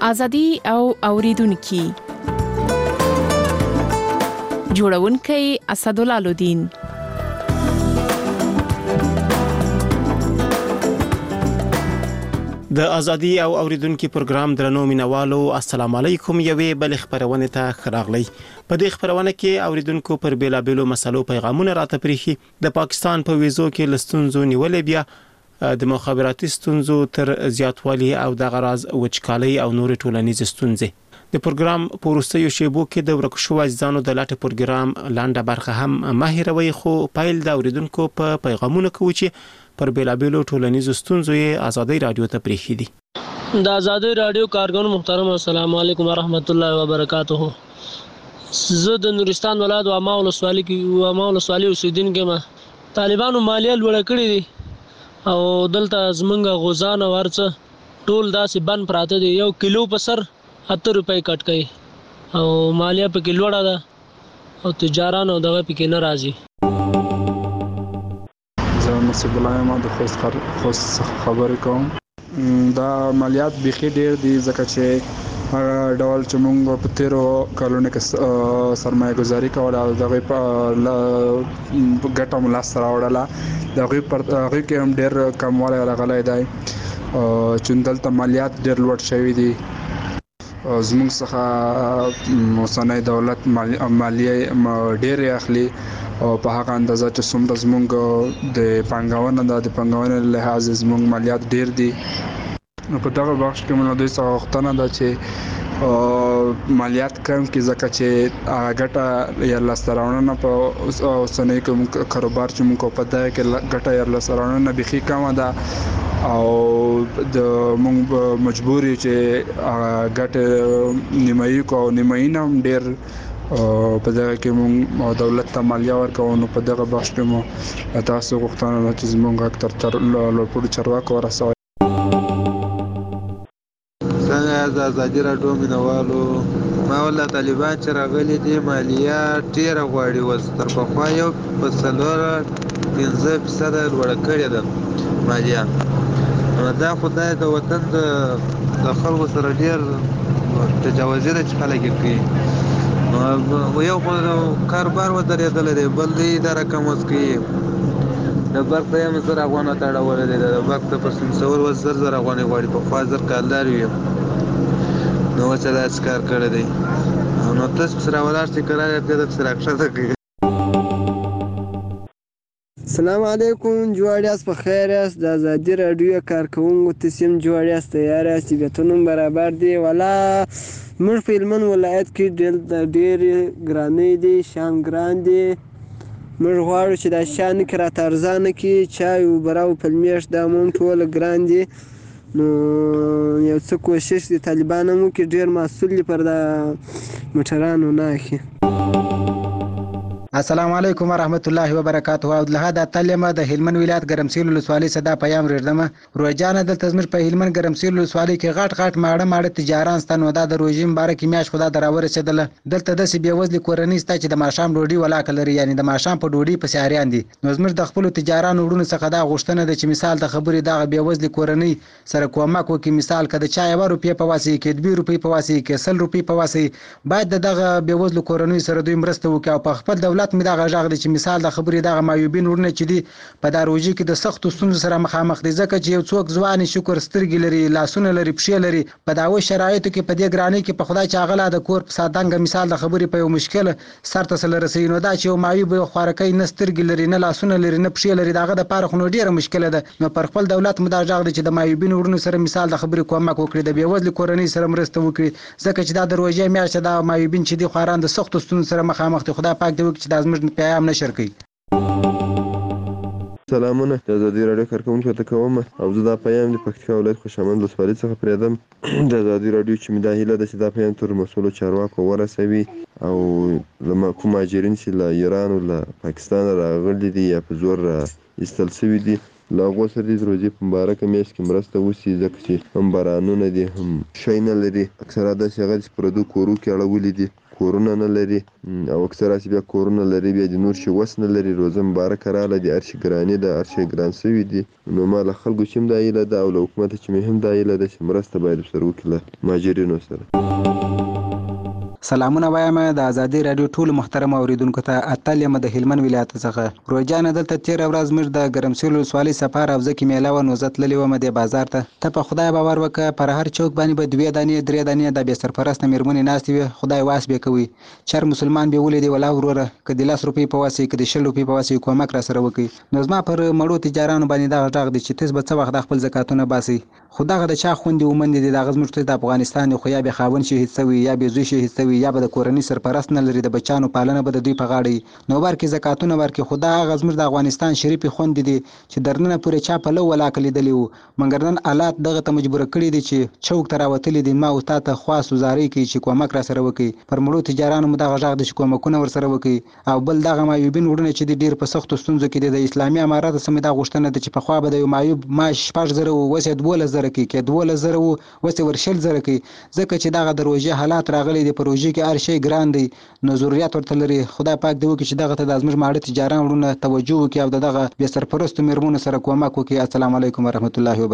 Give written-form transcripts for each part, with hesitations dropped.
ازادي او اوریدونکو جوړونکي اسدالله الدین. د ازادي او اوریدونکو پروګرام درنو مینوالو السلام علیکم. یوې بل خبرونه ته خراغلی. په دې خبرونه کې اوریدونکو پر بیلابیلو مسلو پیغامونه راته پریخي. د پاکستان په ویزو کې لستونزو نیولې بیا د مخابراتي ستونزو تر زیاتوالي او د غراز وچکالي او نور ټولنیز ستونزې. د پروګرام پورستیو شیبو کې د ورکشو ځانو د لاټ پروګرام لاندې برخه هم ماهروي خو پایل د اوریدونکو په پیغامونو کې چې پر بیلابیلو ټولنیزو ستونزو یې ازادي رادیو ته پریخي دي. د ازادي رادیو کارګون محترم السلام علیکم ورحمت الله وبرکاته. زه د نورستان ولایت و ما ولسوالۍ اوسیدونکو ما طالبانو مالیه لوړه کړې دي او دلته زمونږ غوزان او ورڅ ټول داسې بند پراته دي. 1 کیلو په سر 7 روپۍ کټ کوي او مالیه پکې لوړه ده او تجارانو دغه پکې نه راځي. نصیب الله ما د خوست خبرې کوم. دا مالیات بيخي ډېر دي ځکه چې هغه ډول چې موږ په تیرو کلونو کې سرمایه گذاري کوله او دغه په ګټه ملاس راوړله دغه کې هم ډېر کموالی راغلی دی چې دلته مالیات ډېر لوړ شوي دي. زموږ څخه اوسنی دولت مالیه ډېرې اخلي او په هغه اندازه چې څومره زموږ د پانګونه د پانګونې له لحاظ زموږ مالیات ډېر دي. په دغه بخش کې موږ دوی څخه غوښتنه ده چې مالیات کم کړي ځکه چې ګټه یا لاسته راوړنه په اوسنی کاروبار چې موږ په دغه کې ګټه یا لاسته راوړنه بيخي کمه ده او د موږ مجبور یو چې ګټه نیمایي کو او نیمایي هم ډېر په دغه کې موږ دولت ته مالیه ورکوو. نو په دغه بخش کې مو تاسو غوښتنه ده چې زموږ اکثر لوړپوړو چارواکو ورسوي. څنګه ازادي راډیو مینوالو ما ولا طالبان چې راغلي دي مالیه ډېره غواړي اوس تر پخوا 15% لوړه کړې ده مالیه. دا خدای د وطن د خلکو سره ډېر تجاوزي ده چې خلک یې کوي. یو خو کاروبار ودرېدلی دی بل دی دا رقم اوس کوي. د برق ته یې 1000 افغانه ته اړولی دی. د برق ته په سنسور اوس 1000 افغانۍ غواړي. پخوا 1000 کالدار وي نو اوس یې داسې کار کړی دی. نو تاسو پسې راولاړ شئ که راغی بیا درپسې راکښته کوي. السلام علیکم. جوړ یاست؟ په خیر یاست؟ د ازادي راډیو کارکوونکو تاسو هم جوړ یاست؟ تیار یاست؟ بیتونه برابر دي؟ ولا موږ په هلمند ولایت کې ډېرې ګرانۍ دي، شیان ګران دي. موږ غواړو چې دا شیان کې راته ارزانه کړي. چای اوبه او پلمیش دا هم ټوله ګران دي. نو یو څه کوشش د طالبان هم وکړي ډېر محصول دي پر دا موټرانو نه اخلي. السلام علیکم ورحمت الله وبرکاته. او له دا تلمه د هلمند ولایت ګرمسیر ولسوالۍ صدا پیام ریډمه روزانه دلته زموږ په هلمند ګرمسیر ولسوالۍ کې غټ ماړه تجاران ستنو دا د روزي مبارک میاش خدا دراور رسیدله. دلته د سی بیوزل کورنۍ ستا چې د ماشام ډوډۍ ولا کلري یعنی د ماشام په ډوډۍ په سیاریان دي. نو زموږ د خپل تجاران وړونو څخه دا غوښتنه ده چې مثال د خبرې دا بیوزل کورنۍ سره کومک وکړي. مثال کده چا 1 روپیه په واسي کې 2 روپیه په واسي کې 100 روپیه په واسي باید دغه بیوزل کورنۍ سره دوی مرسته وکړي او په خپل دولت می دا غږ چې مثال د خبرې دغه مایوبین ورنه چې دی په داروجي کې د سختو ستونزو سره مخامخ دي ځکه چې یو څوک ځوان شکر سترګې لري، لاسونه لري، پښې لري. په داوه شرایطو کې په دې ګرانۍ کې په خدای چې اغلا د کور په سادنګ مثال د خبرې په یو مشکل سر ته سره رسي. نو دا چې یو مایوب خوارکۍ نه سترګې لري، نه لاسونه لري، نه پښې لري، داغه د پاره خو ډیره مشکله ده. نو پر خپل دولت مدا ځاغ چې د مایوبین ورنه سره مثال د خبرې کومک وکړي، د بیوزل کورنۍ سره مرسته وکړي ځکه چې دا د روزي میاشت د مایوبین چې دی خواران د سختو ستونزو سره مخامخ دي. خدای پاک دې وکړي چې د زموږ پیغام نشر کړي. سلامونه. د ازادي راډیو کارکوونکو ته کوم او زه دا پیام د پکتیکا ولایت خوشامند ولسوالۍ څخه پریدم. د ازادي راډیو چې مې دا هیله ده چې دا پیام تر مسؤلو چارواکو ورسوي او کوم مهاجرین چې له ایران او له پاکستان راغلي دي یا په زور ایستل شوي دي له هغو سره دې د روژې په مبارکه میاشت کې مرسته وشي ځکه چې هم بارانونه دي هم شی نه لري. اکثره داسې هغه چې پردو کورو کې اړولي دي کورونه نه لري او اکثره چې بیا کورونه لري بیا د نور شي وس نه لري. روزه مبارکه راغله د هر شي ګراني ده، هر شي ګران شوي دي. نو ما له خلکو چې هم دا هیله ده او له حکومته چې مې هم دا هیله ده چې مرسته باید ورسره وکړي له مهاجرینو سره. سلامونه وایم د ازادي رادیو ټول محترم اوریدونکو ته. اتلم د هلمند ولایت څخه روزانه دلته 13 ورځ موږ د ګرمسیر ولسوالۍ سفر او ځکه میله و نو زتللی و د بازار ته په خدای باور وکړه. پر هر چوک باندې به 2 دانې 3 دانې د بې سرپرست مېرمنې ناستې وي. خدای واس به کوي چر مسلمان به ولې دی ولا وروره کدي 10 روپۍ په واسي کدي 10 روپۍ په واسي کومک را سره وکړي. نو زما پر مړو تجارانو باندې دا غږ دي چې تاسو به څه وخت خپل زکاتونه باسي. خدای د چا خوندې ومند دي د غزمرته د افغانستان خو یا به خاون شهید سوي یا به زوی شهید سوي یا به د کورنۍ سرپرست نه لري د بچانو پالنه به د دوی په غاړه نو ورکه زکاتونه ورکه. خدا غزمر د افغانستان شریف خوند دي چې درنه پورې چا په لو ولا کلی دلیو مګر نن حالات دغه ته مجبور کړی دي چې چوک تراوتلی دي. ما او تاسو خاص وزاري کوي چې کومک را سره وکي. پر مړو تجارانو مدغه غږ دي چې کومکونه ور سره وکي. او بل دغه مایوبین وړونه چې ډیر په سختو ستونزو کې د اسلامي امارات سمې دا غوښتنه ده چې په خوا به د مایوب ماش 4000 وسه 12000 کې 12000 وسه ورشل زره کې ځکه چې دغه دروژه حالات راغلي دي. پروژې کې هر شی ګران دی نو ضرورت ورته لري. خدای پاک دی وکړي چې دغه ته د ازمر ماړه تجاران ورونه توجه وکړي او دغه بې سرپرستو مېرمنو سره کومک وکړي. السلام علیکم ورحمت الله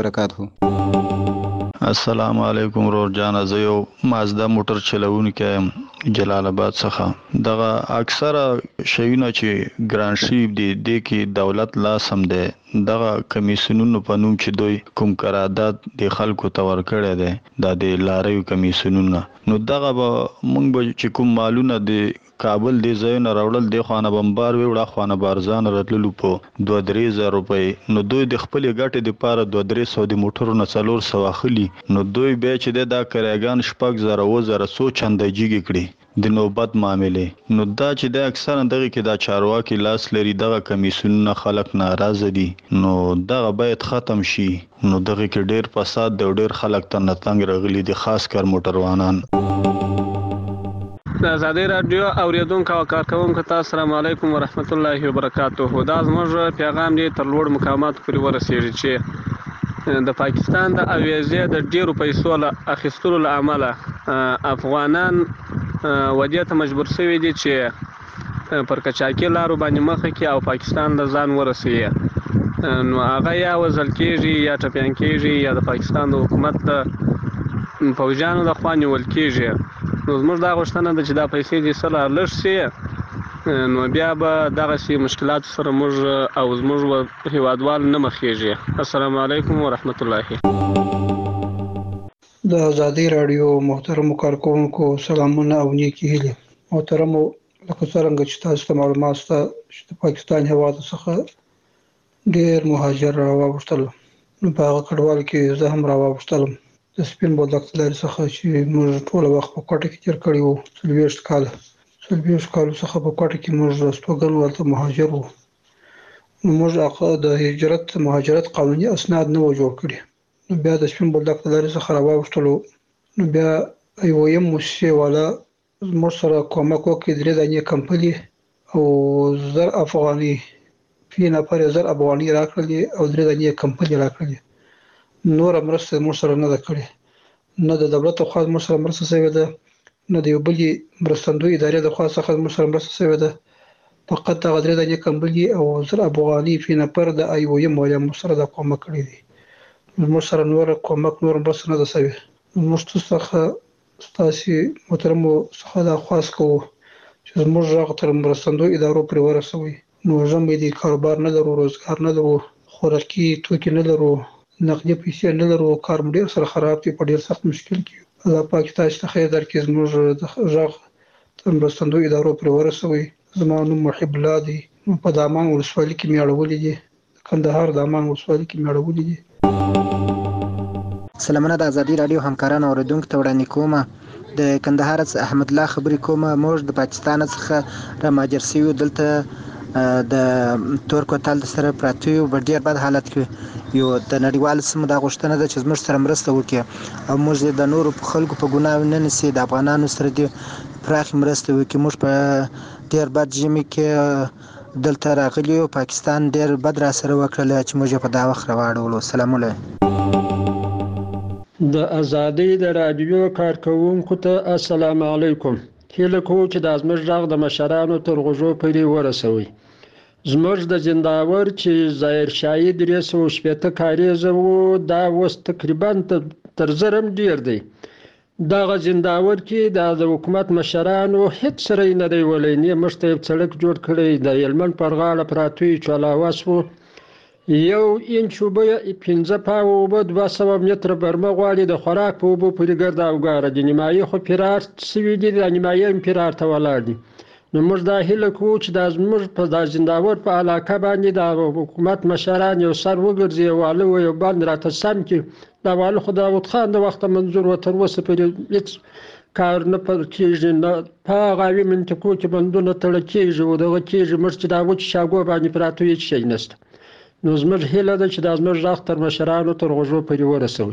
وبرکاته. السلام علیکم ورور جان. زه یو مازدا موټر چلوونکی جلال آباد څخه. دغه اکثره شیونه چې ګران شي دي د کې دولت لاسم ده دغه کمیسیونونو په نوم چې دوی کوم قرارداد د خلکو ته ورکړی دی دا د لاریو کمیسیونونه. نو دغه به مونږ به چې کوم مالونه د کابل دی ځایونه راوړل دی خوانه بمبار وی وړه خوانه بارزان راتللو په 2-3 روپۍ. نو دوی د خپل ګټې د پاره 2-300 د موټرونو 400 اخلي. نو دوی به چې دا کریګان شپږ زره و زره سو چندجیږي کړي د نوبت معاملې. نو دا چې د اکثر دغه کې دا چارواکي لاس لري دغه کمیسیونونه خلک ناراضه دي. نو دغه باید ختم شي. نو دغه کې ډیر فساد دی ډیر خلک ته نتنګ راغلي دي خاص کر موټروانان. د ازادي رادیو اوریدونکو او کارکونکو ته السلام علیکم ورحمت الله وبرکاته. دا زموږ پیغام دی تر لوړ مقامات پورې ورسیږي چې د پاکستان د اویزې د ډیرو پیسو له اخیستلو له امله افغانان ودې ته مجبور شوي دي چې پر کچاکي لارو باندې مخه کې او پاکستان د ځان ورسوي. نو هغه یا وزل کېږي یا ټپیان کېږي یا د پاکستان د حکومت د فوجانو د خوا نیول کېږي. نو زموږ دا غوښتنه ده چې دا پیسې دې سره لږ شي نو بیا به دغسې مشکلاتو سره موږ او زموږ هیوادوال نه مخېږي. السلام علیکم ورحمت الله. د ازادي رادیو محترمو کارکونکو سلامونه او نیکې هیلې. محترمو لکه څرنګه چې تاسو ته معلومات شته چې د پاکستان هیواد څخه ډېر مهاجر راوغوښتل. نو په هغه کډوال کې زه هم راوغوښتلم د سپین بولدک لارې څخه چې موږ ټول وخت په کوټه کې تیر کړی وو 40 کاله څخه په کوټه کې موږ استوګن ورته مهاجر وو. نو موږ هغه د هجرت مهاجرت قانوني اسناد نه و جوړ کړي. نو بیا د سپین بولدک لارې څخه راوغوښتلو. نو بیا یو موسسې والا موږ سره کومک وکړي 3 دانې کمپنۍ او 1000 افغاني فی نفر 1000 افغاني راکړلې او 3 دانې کمپنۍ راکړلې. نور مرسته موږ سره نه ده کړې نه د دولت خو موږ سره مرسته شوې ده نه د یو بل مرستندوی ادارې د خوا څخه موږ سره مرسته شوې ده. فقط هغه 3 دانې کمپنۍ او 1000 افغاني فی نفر د ای او ایم ولا موږ سره د کومک کړی دي. موږ سره نور کومک نور مرسته نه ده شوې. موږ څخه ستاسو محترمو څخه دا خواست کوو چې موږ هغه تر مرستندوی ادارو پرې ورسوي. نو زموږ د کاروبار نه لرو روزګار نه لرو خوراکي توکي نه لرو نقدي پیسې نه لرو کار مو ډېر سره خراب دی په ډېر سخت مشکل کې. الله پاک تاسو ته خیر درکړي. زموږ د غږ تر مرستندوی ادارو پرې ورسوي. زما نوم محب الله دی. په دامان ولسوالۍ کې مې اړولې دي. کندهار دامان ولسوالۍ کې مې اړولې دي. سلامونه د ازادي رادیو همکارانو اوریدونکو ته وړاندې کوم د کندهار څخه احمد الله خبرې کوم. موږ د پاکستان څخه را مهاجر شوي دلته د تور کوتل سره پراته یو ډېر بد حالت کې یو د نړیوال سم د غوښتنه ده چې زموږ سره مرسته وکړي او موږ د نورو خلکو په ګناه نه نسی د افغانانو سره د پراخ مرسته وکړي. موږ په ډېر بد ژمي کې دلته راغلي او پاکستان ډېر بد را سره وکړل چې موږ په دا وخت راوړو. سلام علیکم. د ازادي د رادیو کارکونکو ته السلام علیکم. هیله کوو چې دا زموږ غږ د مشرانو تر غوږو پورې ورسوي. زموږ د زنداور چې ظاهر شاهي 360 کاریزه و دا اوس تقریبا تر زرم ډیر دی. دغه زنداور کې د حکومت مشرانو هیڅ سره نه دی ولی نه موږ ته سړک جوړ کړی د هلمند پر غاړه پراتوی چالاواس و 1 انچ اوبه 15 پاو اوبه 200 متره برمه غواړي د خوراک په اوبو پورې ګرده او ګاره د نیمایي خو پیرار سوي دي د نیمایي هم پیرار ته ولاړ دي. نو موږ دا هیله کوو چې دا زموږ په دا زنداور په علاقه باندې د حکومت مشران یو سر وګرځي واله و یو باندې راته سم کې دا واله خو داود خان د وخت منظور و تر اوسه پورې هېڅ کار نه پر کېږي نه په هغه اوي منطقو کې بندونه تړل کېږي او دغه کېږي موږ چې دا وچ شاګو باندې پراته هېڅ شی نشته. نو زموږ هیله ده چې دا زموږ غږ تر مشرانو تر غوږو پورې ورسوي.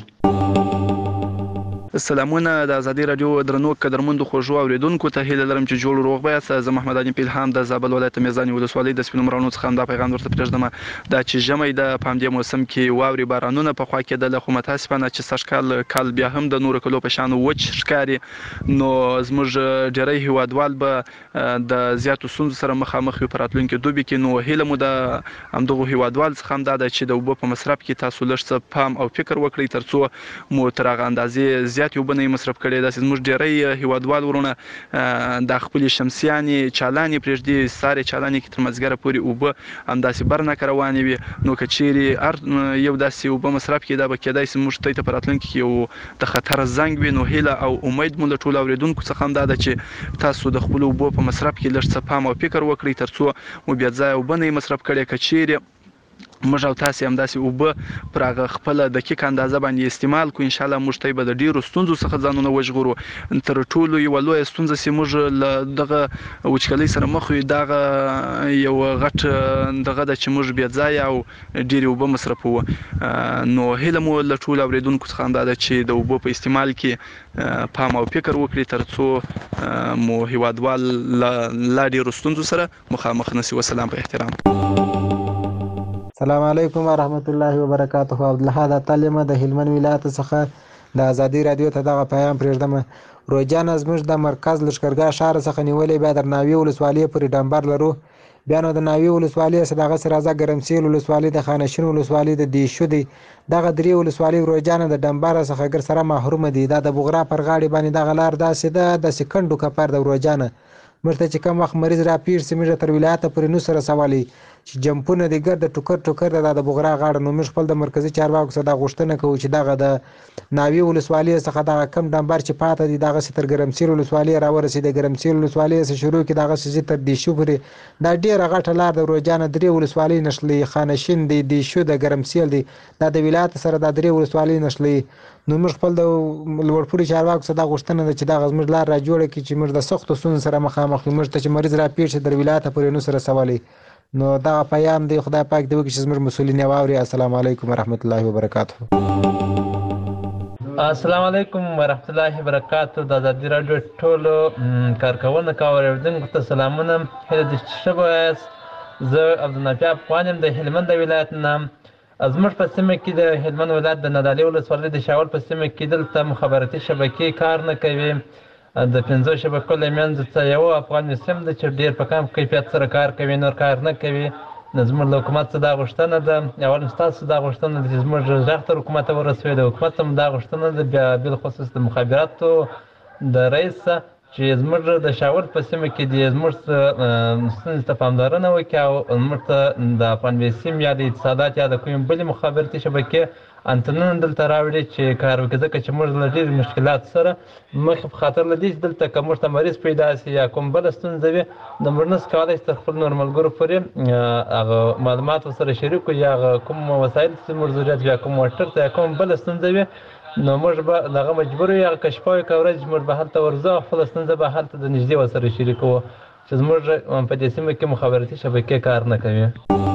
سلامونه د ازادي رادیو درنو قدرمنو خوږو اوریدونکو ته هیله لرم چې جوړ روغ بیاست. زه محمد علي پیلهام د زابل ولایت میزان ولسوالۍ د سپینو مرانو څخه دا پیغام ورته پرېږدم دا چې ژمی د پامدې موسم کې واوري بارانونه په خوا کېدل خو متاسفانه چې سږکال کال بیا هم د نورو کلو په شان وچ ښکاري. نو زموږ ډېری هیوادوال به د زیاتو ستونزو سره مخامخ وي په راتلونکي دوبي کې. نو هیله مو د همدغو هیوادوال څخه هم دا ده چې د اوبو په مصرف کې تاسو لږ څه پام او فکر وکړئ ترڅو مو تر هغه اندازې زیات اوبه نه مصرف کړي. داسې زموږ ډېری هیوادوال ورونه د خپلې شمسیانې چالانې پرېږدي سارې چالانې کې تر مازدیګره پورې اوبه همداسې برنکه روانې وي. نو که چیرې هر یو داسې اوبه مصرف کړي دا به کېدای شي موږ ته په راتلونکي کې یو د خطر زنګ وي. نو هیله او امید مو له ټولو اورېدونکو څخه هم دا ده چې تاسو د خپلو اوبو په مصرف کې لږ څه پام او فکر وکړئ ترڅو مو بیا ځای اوبه نه مصرف کړي. که چیرې موږ او تاسې همداسې اوبه پر هغه خپله دقیق اندازه باندې استعمال کړو انشاءالله موږ ته به د ډېرو ستونزو څخه ځانونه وژغورو. تر ټولو یوه لویه ستونزه چې موږ له دغه وچکالۍ سره مخ یو دغه یو غټ دغه ده چې موږ بې ځایه او ډېرې اوبه مصرفوو. نو هیله مو له ټولو اورېدونکو څخه همدا ده چې د اوبو په استعمال کې پام او فکر وکړي ترڅو مو هیوادوال له ډېرو ستونزو سره مخامخ نه شي. وسلام په احترام. السلام علیکم ورحمت الله وبرکاته. عبدالحد اتلمه د هلمند ولایت څخه د ازادي رادیو ته دغه پیغام پرېږدم. روجان زموږ د مرکز لښکرګاه ښار څخه نیولې بیا در ناوې ولسوالۍ پورې ډمبر لرو. بیا نو د ناوې ولسوالۍ څخه دغسې راځه ګرمسیل ولسوالۍ د خانشین ولسوالۍ د دیشو دی دغه درې ولسوالۍ روجان د ډمبر څخه ګر سره محرومه دي. دا د بغرا پر غاړې باندې دغه لار داسې ده داسې کنډو کپر د روجان موږ ته چې کوم وخت مریض راپیر سي موږ تر ولایته پورې نو سره سوالي چې جمپونه دي ګرد ټوکر ټوکر د بغرا غاړه. نو موږ خپل د مرکزي چارواکو څخه دا غوښتنه کوو چې دغه د ناوې ولسوالۍ څخه دغه کم ډمبر چې پاته دي دغسې تر ګرمسیر ولسوالۍ راورسي. د ګرمسیر ولسوالۍ څخه شروع کړي دغسې تر دیشو پورې دا ډېره غټه لار د روجانه درې ولسوالۍ نښلوي. خانشین دی دیشو د ګرمسیل دی دا د ولایت سره دا درې ولسوالۍ نښلوي. نو موږ خپل د لوړپوړي چارواکو څخه دا غوښتنه ده چې دغه زموږ لار را جوړه کړي چې موږ د سختو ستونزو سره مخامخ یو. موږ ته چې مریض راپېښ شي در ولایته پورې نو سره سوالي. نو دغه پیام دی خدای پاک دې وکړي چې زموږ مسؤلین یې واوري. السلام علیکم ورحمت الله وبرکاته. السلام علیکم ورحمت الله وبرکاته. د ازادي راډیو ټولو کارکوونکو او اورېدونکو ته سلامونه. هیله ده چې ښه به یاست. زه عبدالنافع افغان یم د هلمند ولایت نه. زموږ په سیمه کې د هلمند ولایت د نادعلي ولسوالۍ د شاول په سیمه کې دلته مخابراتي شبکې کار نه کوي. د 5 شبکو له منځه څخه یو افغان سیم ده چې ډېر په کم کیفیت سره کار کوي نور کار نه کوي. زموږ له حکومت څخه دا غوښتنه ده اول ستاسو دا غوښتنه ده چې زموږ غږ تر حکومت ورسوي. د حکومت هم دا غوښتنه ده بیا بالخصوص د مخابراتو د رئیس چې زموږ د شاول په سیمه کې دی زموږ ستونزې ته پاملرنه وکړي او موږ ته د افغان سیم یا د اتصالات یا د کومې بلې مخابراتي شبکې انتنونه دلته راوړي چې کار وکړي ځکه چې موږ له ډېرو مشکلاتو سره مخ په خاطر له دې چې دلته که موږ ته مریض پیدا شي یا کوم بله ستونزه وي نو موږ نشو کولی چې تر خپلو نور ملګرو پورې هغه معلومات ورسره شریک کړو یا هغه کوم وسایل چې موږ ضرورت وي یا کوم موټر ته یا کوم بله ستونزه وي نو موږ به دغه مجبور یو هغه کشفه وي که ورځ موږ به هلته ورځو او خپله ستونزه به هلته د نږدې ورسره شریکوو چې زموږ په دې سیمه کې مخابراتي شبکې کار نه کوي.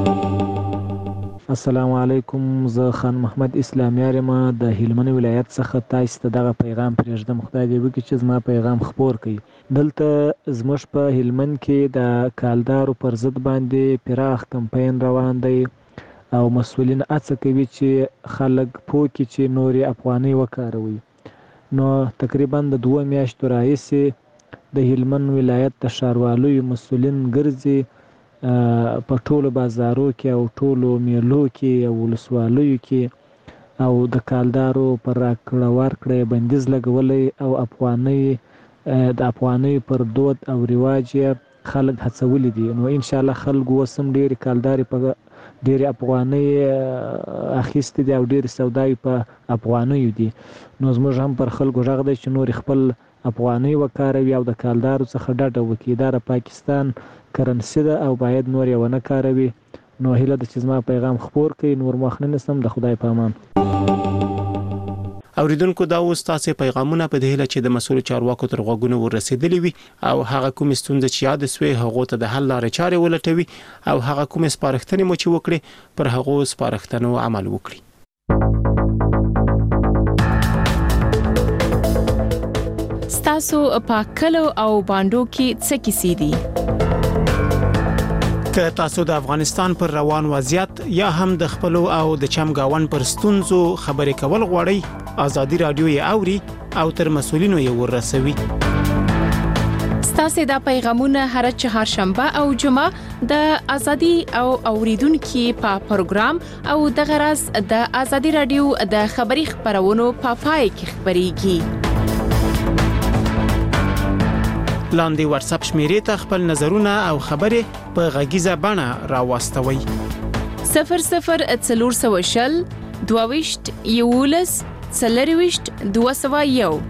السلام علیکم. زه خان محمد اسلامیار یم د هلمند ولایت څخه تاسو ته دغه پیغام پرېږدم. خدای دې وکړي چې زما پیغام خپور کړي. دلته زموږ په هلمند کې د کالدارو پر ضد باندې پراخ کمپاین روان دی او مسؤلین هڅه کوي چې خلک پوه کړي چې نورې افغانۍ وکاروي. نو تقریبا د 2 میاشتو راهیسې د هلمند ولایت د ښاروالۍ مسؤلین ګرځي په ټولو بازارو کې او ټولو میلو کې او ولسوالیو کې او د کالدارو پر راکړه ورکړه بندیز لګولی او د افغانۍ پر دود او رواج خلک هڅولي دي. نو ان شاء الله خلکو اوس هم ډېرې کالدارې په ډېرې افغانۍ اخیستې دي او ډېرې سوداوي په افغانیو دي. نو زموږ هم پر خلکو غږ دی چې نور خپل افغانۍ وکاروي او د کالدارو څخه ډډه وکړي. دا د پاکستان کرنسي ده او باید نور یې ونه کاروي. نو هیله ده چې زما پیغام خپور کړي. نور مخ نه نیسم. د خدای په امان. اوریدونکو دا اوس تاسو پیغامونه په دې هیله چې د مسؤل چارواکو تر غوږونو ورسېدلې وي او هغه کوم ستونزې چې یاد سوي هغه ته د حل لارې چارې ولټوي او هغه کوم سپارښتنې مو چې وکړي پر هغه سپارښتنو عمل وکړي. ستاسو په کلو او باندو کې څه کیسې دي؟ که تاسو د افغانستان پر روان وضعیت یا هم د خپل او د چمګاون پر ستونزو خبرې کول غواړئ، ازادي رادیو یې اوري او تر مسؤلینو یې ورسوي. ستاسو د پیغامونه هر چهارشنبه او جمعه د ازادي او اوریدونکو په پروګرام او د غرض د ازادي رادیو د خبري خبرونو په پای کې خبريږي. لاندې واتس اپ شمیرې ته خپل نظرونه او خبرې په غږیزه بڼه راوستوي. 0040 22 یولس 40 201.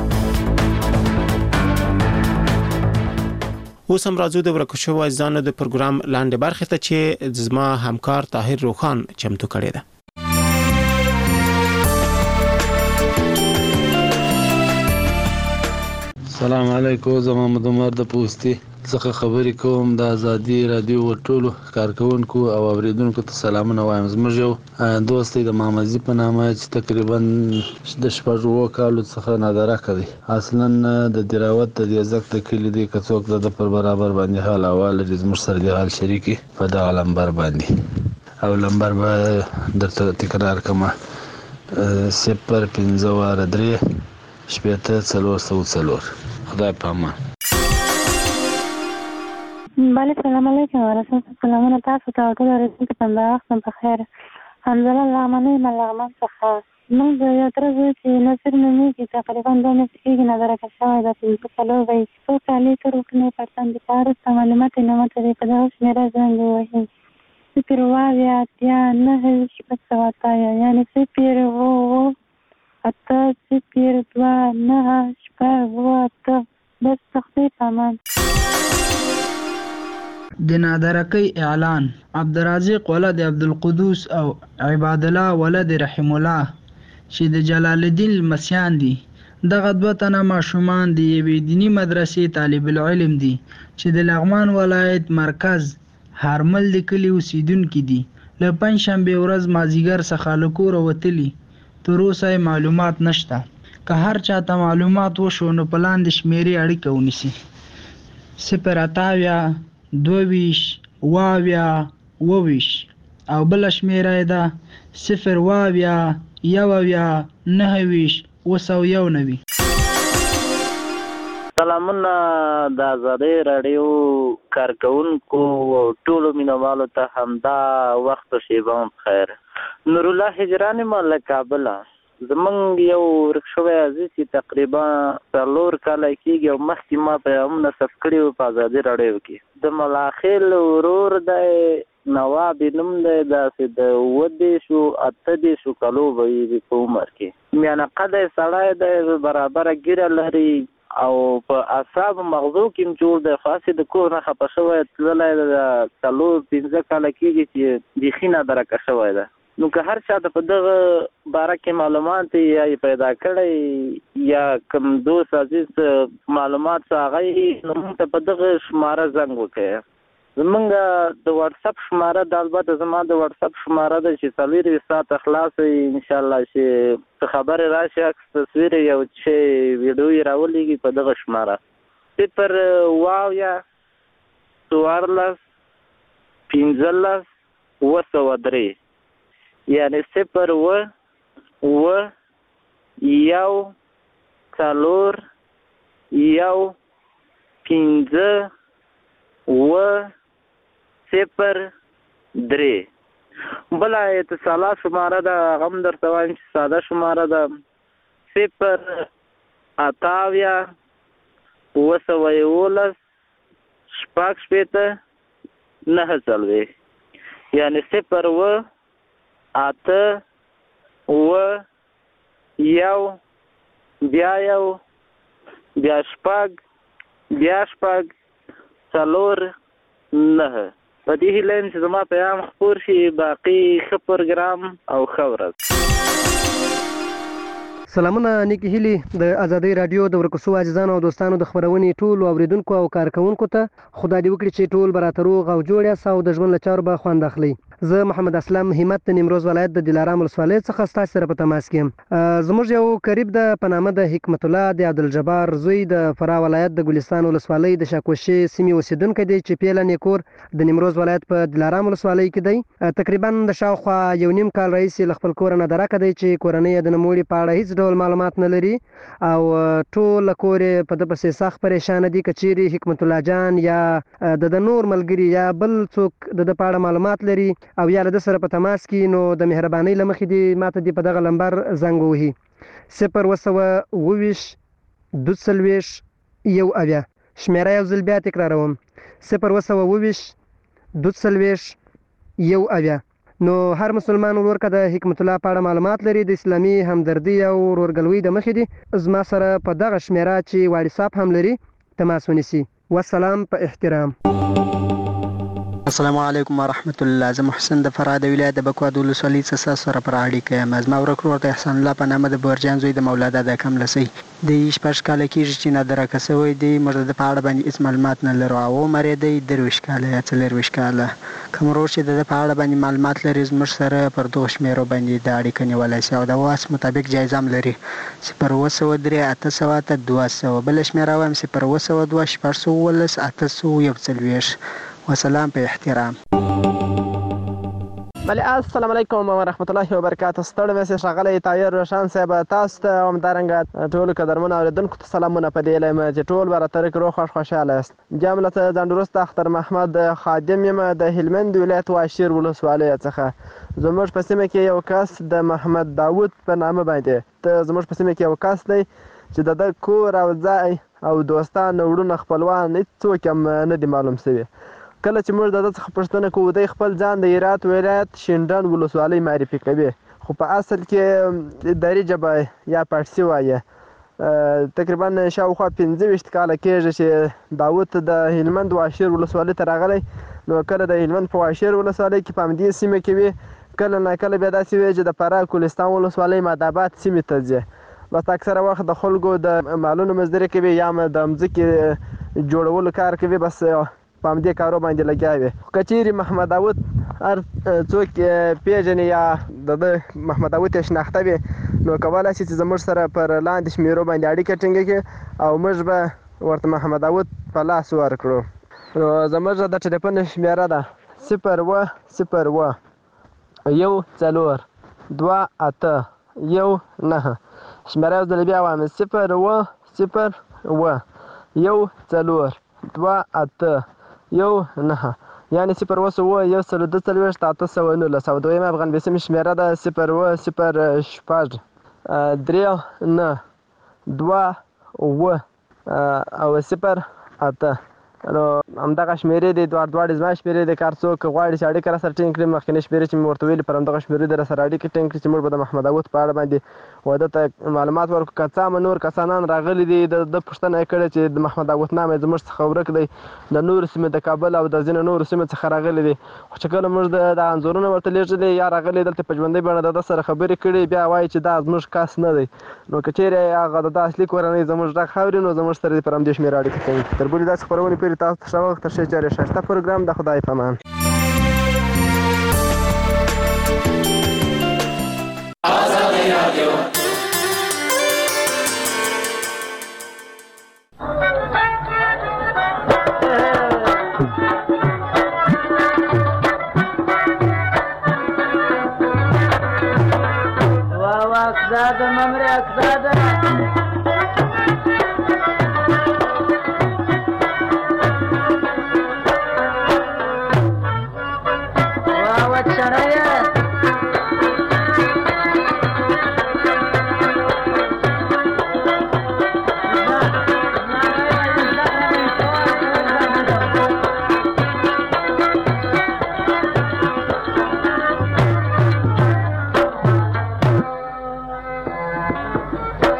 اوس هم راځو د ورکشو ځانو د پروګرام لاندې برخه ته چې زما همکار طاهر روخان چمتو کړی دی. السلام علیکم. زه محمد عمر د پوسټي څخه خبرې کوم. د ازادي رادیو ټولو کارکونکو او اوریدونکو ته سلامونه وایم. زموږ یو دوست د مامزي په نامه چې تقریبا د 6 کالو څخه نادره کوي. اصلا د دراوت د یزک د کلی دی کڅوک د پر برابر باندې حال اول د زموږ سره د حال شریکي په دغه لمبر باندې او لمبر به درته تکرار کما 050 شپېته 404. خدای په امان. بله سلام علیکم ورحمت سلامونه تاسو ته ټول ورسېږي په وخت په خیر. حمزه لغمنی ملغمن څخه موږ یو تر چې نصر نومي کې تقریبا 2 میاشتې کېږي نظر کښوی د په کلو وي څو کالي تر وکنه پرتن د پاره معلومات نه مته په دغه شمیره څنګه وایي فکر وایا یا نه شپه سواتا یعنی فکر وو اته فکر دوا نه شپه وو اته بس تخفیف امان. د نادرکی اعلان عبدالرازق ولد عبدالقدوس او عباد الله ولد رحم الله چې د جلال الدین المسیان دي. دغه دوه تنه ماشومان د یوې دینی مدرسې طالب العلم دي چې د لغمان ولایت مرکز هرمل د کلی اوسیدونکي دي. له پنځشنبه ورځ مازیګر څخه له کوره وتلي. تر اوسه معلومات نشته. که هر چاته معلومات وشو نو په لاندې شمیرې اړیکه ونیسي. 0 22 واویا وویش او بل شمیره ده 0 واویا یوویا نهویش وسو نوی. سلامونه د ازادي رادیو کارکونکو ټولو مینوالو ته همدا وخت شیبان خیر. نور الله هجرانی مال کابل. زمونږ یو ورکشوی عزیز چې تقریبا 4 کاله کېږي او مخکې ما پیغامونه ثبت کړي وو په ازادي رادیو کې. د ملاخیل ورور دی نواب نوم دی داسې د 28 کالو به وي په عمر کې. میانه قده سړی دی برابره ګیره لري او په اعصاب مغزو کې جوړ دی. خاصې د کور نه خفه شوی تللی د 4-5 کاله کېږي چې بیخي نادرکه شوی ده. نو که هر چا ته په دغه باره کې معلومات یا پیدا کړی یا کوم دوست عزیز معلومات هغه نو موږ ته په دغه شماره زنګ وکړئ. زمونږ د واتس اپ شماره د البته زما د واتس اپ شماره ده چې 24 ساعت خلاص ان شاء الله چې خبر راشي عکس تصویر یو چې ویډیو راولېږي په دغه شماره 0 واویا 14 15 وسو3 یعنی 0 و یو 4 یو 5-0-3. بله اتصالات شماره ده هغه هم درته وایم چې ساده شماره ده 0-8-9-9 یعنی 0-8-1 بیا 4-9 په دې هیله یم چې زما پیغام خپور شي. باقي ښه پروګرام او ښه ورځ. سلامونه نیکی هیلي د ازادۍ رادیو د ورکوسو عزیزانو او دوستانو د خبرونې ټولو اوریدونکو او کارکونکو ته خدای دې وکړي چې ټول به راته روغ او جوړ یاست او د ژوند له چارو به خوند اخلئ. زه محمد اسلم همت د نیمروز ولایت د دلارام ولسوالۍ څخه ستاسو سره په تماس کې یم. زموږ یو قریب د په نامه د حکمت الله د عبدالجبار زوی د فراه ولایت د ګلستان ولسوالۍ د شاکوشي سیمې اوسیدونکی دی چې پیله نیکور د نیمروز ولایت په دلارام ولسوالۍ کې دی. تقریبا د شاوخوا 1.5 کال راهیسې له خپل کوره نه درکه دی چې کورنۍ یې د نوموړي په اړه هیڅ ډول معلومات نه لري او ټول کور په د پسې سخت پریشان دي. که چیرې حکمت الله جان یا د نور ملګري یا بل څوک د په اړه معلومات لري او یا له سره په تماس کې نو د مهربانۍ له مخې دې ماته دې په دغه لمبر زنګ ووهي 0-2-22-1 شمیره یو ځل بیا تکراروم 0-2-22-1 نو هر مسلمان ورور که د حکمت الله په اړه معلومات لري د اسلامي همدردي او ورورګلوۍ د مخې دې زما سره په دغه شمیره چې واټساپ هم لري تماس ونیسي. والسلام په احترام. السلام علیکم ورحمت الله. زه محسن د فراه د ولایت د بکوا د ولسوالۍ څخه سره پر اړیکه یم. زما ورک ورور د احسان الله په نامه د بورجان زوی د مولا دادا کملسی د 6 کاله کېږي چې نادرکه شوی دی. موږ د په اړه باندې هېڅ معلومات نه لرو او عمر یې دی 23 کاله یا 24 کاله. کوم ورور چې د په اړه باندې معلومات لري زموږ سره پر دغه شمیرو باندې د اړیکه نیولی شي او د واس مطابق جایزه هم لري 0-2-3-8-7-200 بله شمیره وایم 0-2-6-8-1 وسلام په احترام. بله السلام علیکم ورحمت الله وبرکاته. ستړی مې ښاغلی طاهر روشن صاحب تاسو ته همدارنګه ټولو قدرمنو اورېدونکو ته سلامونه په دې یم چې ټول به راته روغ خوشحاله یاست. جمله ځانډروست اختر محمد خادم یم د هلمند ولایت واشیر ولسوالۍ څخه. زموږ په سیمه کې یو کس د محمد داود په نامه باندې زموږ په سیمه کې یو کس دی چې د کور او ځای او دوستان وروڼه خپلوان هېڅوک هم نه دي معلوم شوي. کله چې موږ د ده څخه پوښتنه کوو دی خپل ځان د هرات ولایت شینډنډ ولسوالۍ معرفي کوي خو په اصل کې دري ژبه یا پارسي وایي. تقریبا شاوخوا 25 کاله کېږي چې داود د هلمند واشیر ولسوالۍ ته راغلی. نو کله د هلمند په واشیر ولسوالۍ کې په همدې سیمه کې وي کله ناکله بیا داسې وي چې د فراه کولستان ولسوالۍ مادآباد سیمې ته ځي. بس اکثره وخت د خلکو د مالونو مزدوري کوي یا د مځکې جوړولو کار کوي. بس په همدې کارو باندې لګیا وي. که چیرې محمد داود هر څوک پیژني یا د محمد داود یې شناخته وي نو کولی شي چې زموږ سره پر لاندې شمیرو باندې اړیکه ټینګه کړي او موږ به ورته محمد داود په لاس ورکړو. نو زموږ د ټلیفون شمیره ده 0-1-4-2-8-1 شمیره یو ځل بیا وایم 0-1-4-2-8-1 یعنې 0-1-4-2-8-19 او دویمه افغان بیسیم شمیره ده 0-0-3-9-2 او 0-8. نو همدغه شمیرې دي دواړې زما شمیرې دي. که هر څوک غواړي چې اړیکه راسره ټینګ کړي مخکینۍ شمیرې چې مې ورته ویلي پر همدغه شمیرې دې راسره اړیکه ټینګ کړي چې موږ به د محمد داود په اړه باندې واده ته معلومات ورکړو. که څه هم نور کسانان راغلي دي د پوښتنه یې کړې چې د محمد داود نام یې زموږ څخه ورک دی د نورو سیمې د کابل او د ځینو نورو سیمو څخه راغلي دي. خو چې کله موږ د انځورونه ورته لیږلي یا راغلي دلته په ژوندۍ بڼه د ده سره خبرې کړي بیا وایي چې دا زموږ کس نه دی. نو که چیرې هغه د ده اصلي کورنۍ زموږ غږ اوري نو زموږ سره دې پر همدې شمېره اړیکه ټینګ کړي. تر بلې داسې خپرونې پورې تاسو ته ښه وخت. تر ښې چارې ښایسته پروګرام د خدای په امان. ازادي رادیو اقداد ممر اقداد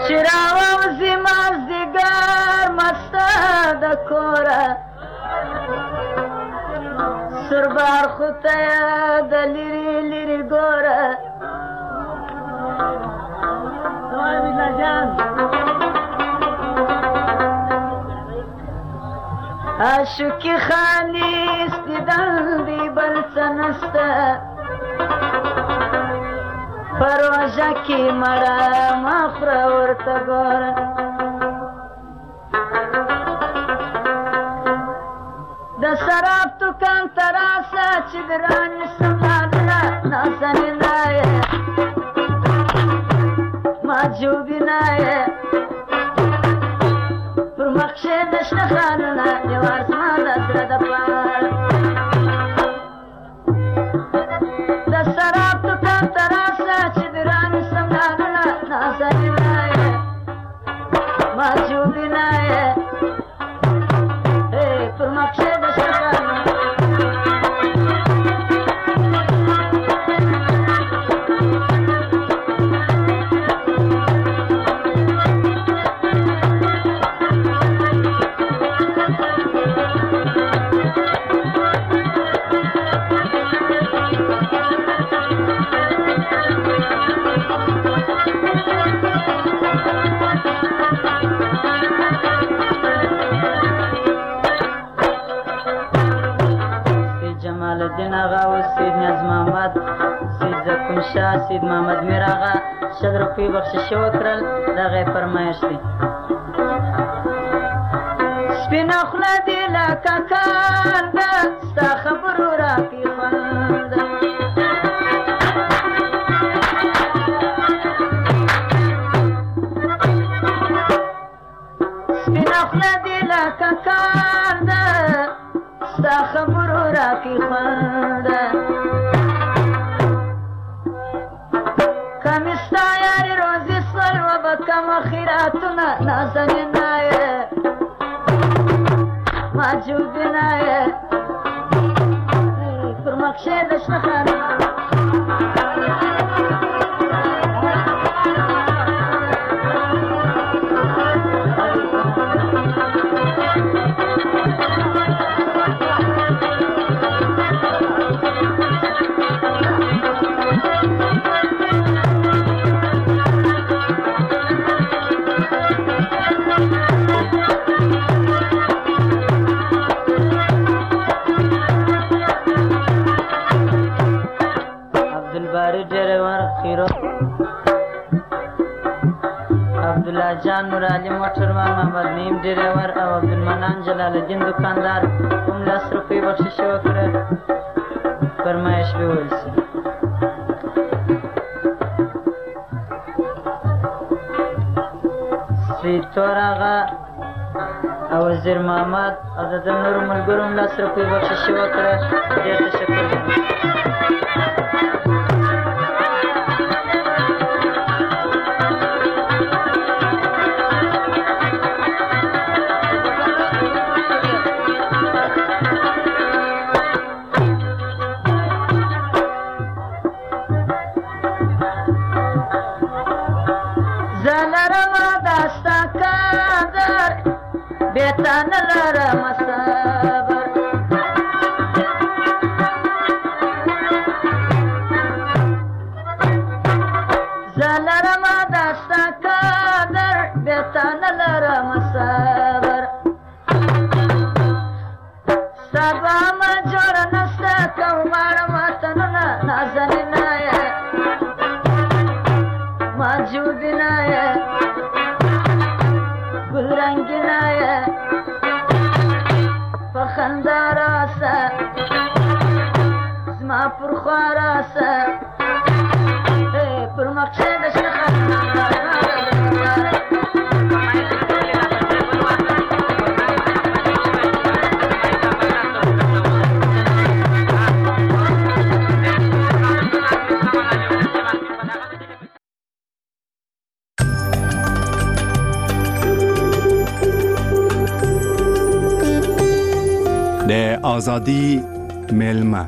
چراوزی مازدیگر مسته د کوره سربار خوته د لیری لیری ګوره عاشقی خالیس دیدن دی بل څه نسته پروژه کې مړه مخره ورته ګوره د سراب دکان ته راسه چې د رانیسم لالونه نازنینه یې محجوبینه یې پر مخ کښې د شنه خانونه یو اسمان د زړه د پاره د سراب دکان ته راسه چې د رانیسم لالونه نازنینه یې محجوبینه یې پر مخ کښې د شنه خانونه الدین آغا و سید نیاز محمد سید زکون شاه سید محمد میر آغا 100 روپۍ بخشش وکړل د هغې فرمایش دی سپینه خوله دې لکه کار ده ستا خبرو راکړي خوند سپینه خوله دې لکه کار ده ستا خبرو راکړي خوند کمې ستا یارې روزي سول وبه کمه خیراتونه نازنینه یې محجوبینه یې پر مخ کښې د شنه خانونه عبدالله جان نور علي موټروان محمد نعیم ډریور او عبدالمنان جلال الدین دکاندار هم 10 روپۍ بخشش وکړه فرمایش به وویل شي سید تور آغا او وزیر محمد او د ده نورو ملګرو هم 10 روپۍ بخشش وکړه ډېر تشکر بیتان لرم صبر زلرم دستا قدر بیتان لرم صبر سبا ما جور نستا کومار وطننا نازنینا یې محجوبینا یې گل رنگینا یې خندا راسه زما پر خوا راسه پر مخ کښې د شنه خانونه د آزادی میلمه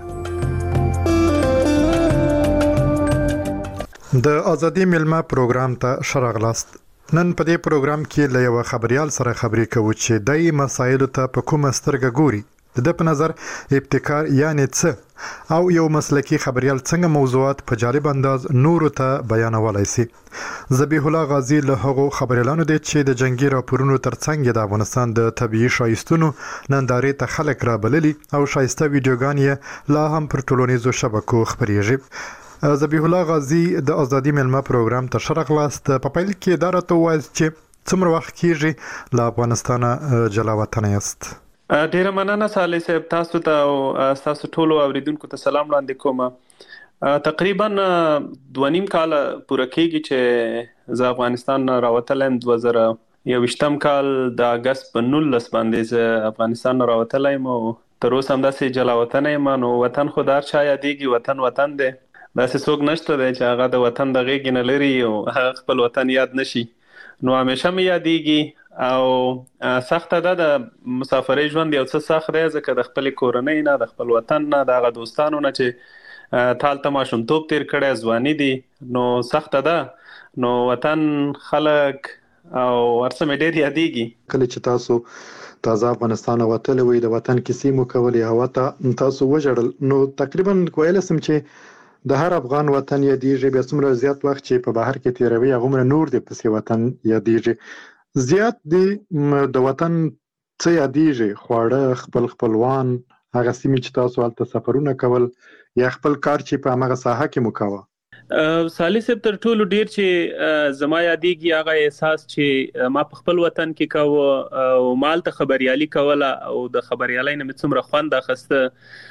د آزادی میلمه پروګرام ته ښه راغلاست. نن په دې پروګرام کې له یو خبريال سره خبرې کوو چې دای مسایلو ته په کومه سترګه ګوري. د په نظر ابتکار یعنی څه او یو مسلکی خبريال څنګه موضوعات په جالب انداز نورو ته بیانولای شي. ذبیح الله غازی له هغو خبريالانو دی چې د جنگي راپورونو ترڅنګ د افغانستان د طبيعي شایستونو نندارې ته خلک را بللي او شایسته ویډیوګان یې لا هم پر ټولنیزو شبکو خپرېږي. ذبیح الله غازی د ازادي ملما پروګرام ته شرق لاست په پیل کې دا راته وایي چې څومره وخت کېږي له افغانستانه جلا وطن یاست. ډیره مننه صالح صاحب، تاسو ته او تاسو ټولو اوریدونکو ته سلام وړاندې کوم. تقریبا 2.5 کال پوره کېږي چې زه افغانستان راوتلم. 2021 کال د اگست په 19 باندې زه افغانستان راوتلی یم او تر اوسه همداسې جلا وطن یم. نو وطن خو د هر چا یادېږي، وطن دی، داسې څوک نشته دی چې هغه د وطن د غېږې نه لري او هغه خپل وطن یاد نشي. نو همیشه مې یادېږي او سخته ده د مسافرۍ ژوند یو څه سخت دی، ځکه د خپل کورنۍ نه، د خپل وطن نه، د هغه دوستانو نه چې تالته ماشومتوب تیر کړی، ځواني دي، نو سخته ده. نو وطن، خلک او هر څه مې ډېر یادېږي. کله چې تاسو تازه افغانستان وتلی وئ د وطن کیسې مو کولې، هوا ته تاسو وژړل، نو تقریبا ویلی شم چې د هر افغان وطن یادېږي. بیا څومره زیات وخت چې په بهر کې تېروي هغومره نور د پسې وطن یادېږي. زیات دی د وطن څه یادېږي؟ خواړه، خپلوان، هغه سیمې چې تاسو هلته سفرونه کول یا خپل کار چې په همغه ساحه کې مو کاوه؟ صالح صاحب، تر ټولو ډیر چې زما یادېږي هغه احساس چې ما په خپل وطن کې کاوه او ما هلته خبریالي کوله او د خبریالۍ نه مې څومره خوند اخیسته.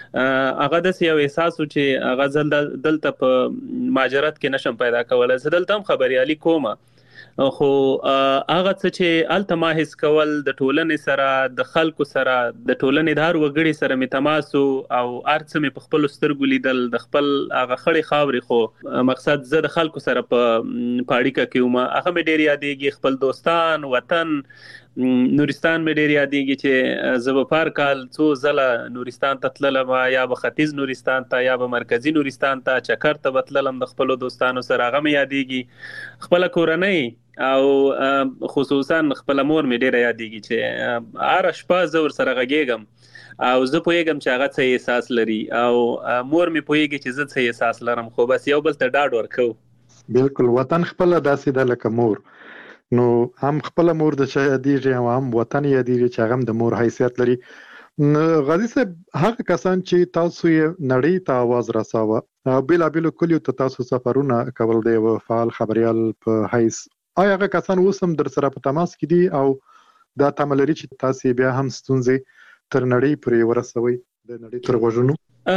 هغه داسې یو احساس و چې هغه زه دلته په مهاجرت کې نشم پیدا کولی. زه دلته هم خبریالي کوم، خو هغه څه چې هلته ما حس کول د ټولنې سره، د خلکو سره، د ټولنې د هر وګړي سره مې تماس او هر څه مې په خپلو سترګو لیدل، د خپل هغه خړې خاورې، خو مقصد زه د خلکو سره په اړیکه کې وم، هغه مې ډېر یادېږي. خپل دوستان، وطن، نورستان مې ډېر یادېږي چې زه به په هر کال څو ځله نورستان ته تللم، یا به ختیځ نورستان ته یا به مرکزي نورستان ته چکر ته به تللم د خپلو دوستانو سره، هغه مې یادېږي. خپله کورنۍ او خصوصا خپل مور مې ډیره یادېږي چې هر شپه زه ورسره غږېږم او زه پوهېږم چې هغه څه احساس لري او مور مې پوهېږي چې زه څه احساس لرم، خو بس یو بل ته ډاډ ورکوو. بالکل، وطن خپله داسې ده لکه مور. نو هم خپله مور د چا یادېږي او هم وطن یادېږي چې هغه هم د مور حیثیت لري. غازي صاحب، هغه کسان چې تاسو یې نړۍ ته آواز رساوه او بېلابېلو کلیو ته تاسو سفرونه کول د یو فعال خبریال په حیث، آیا هغه کسان اوس هم در سره په تماس کې دي او دا تمه لري چې تاسو بیا هم ستونزې تر نړۍ پورې ورسوئ، د نړۍ تر غوږونو؟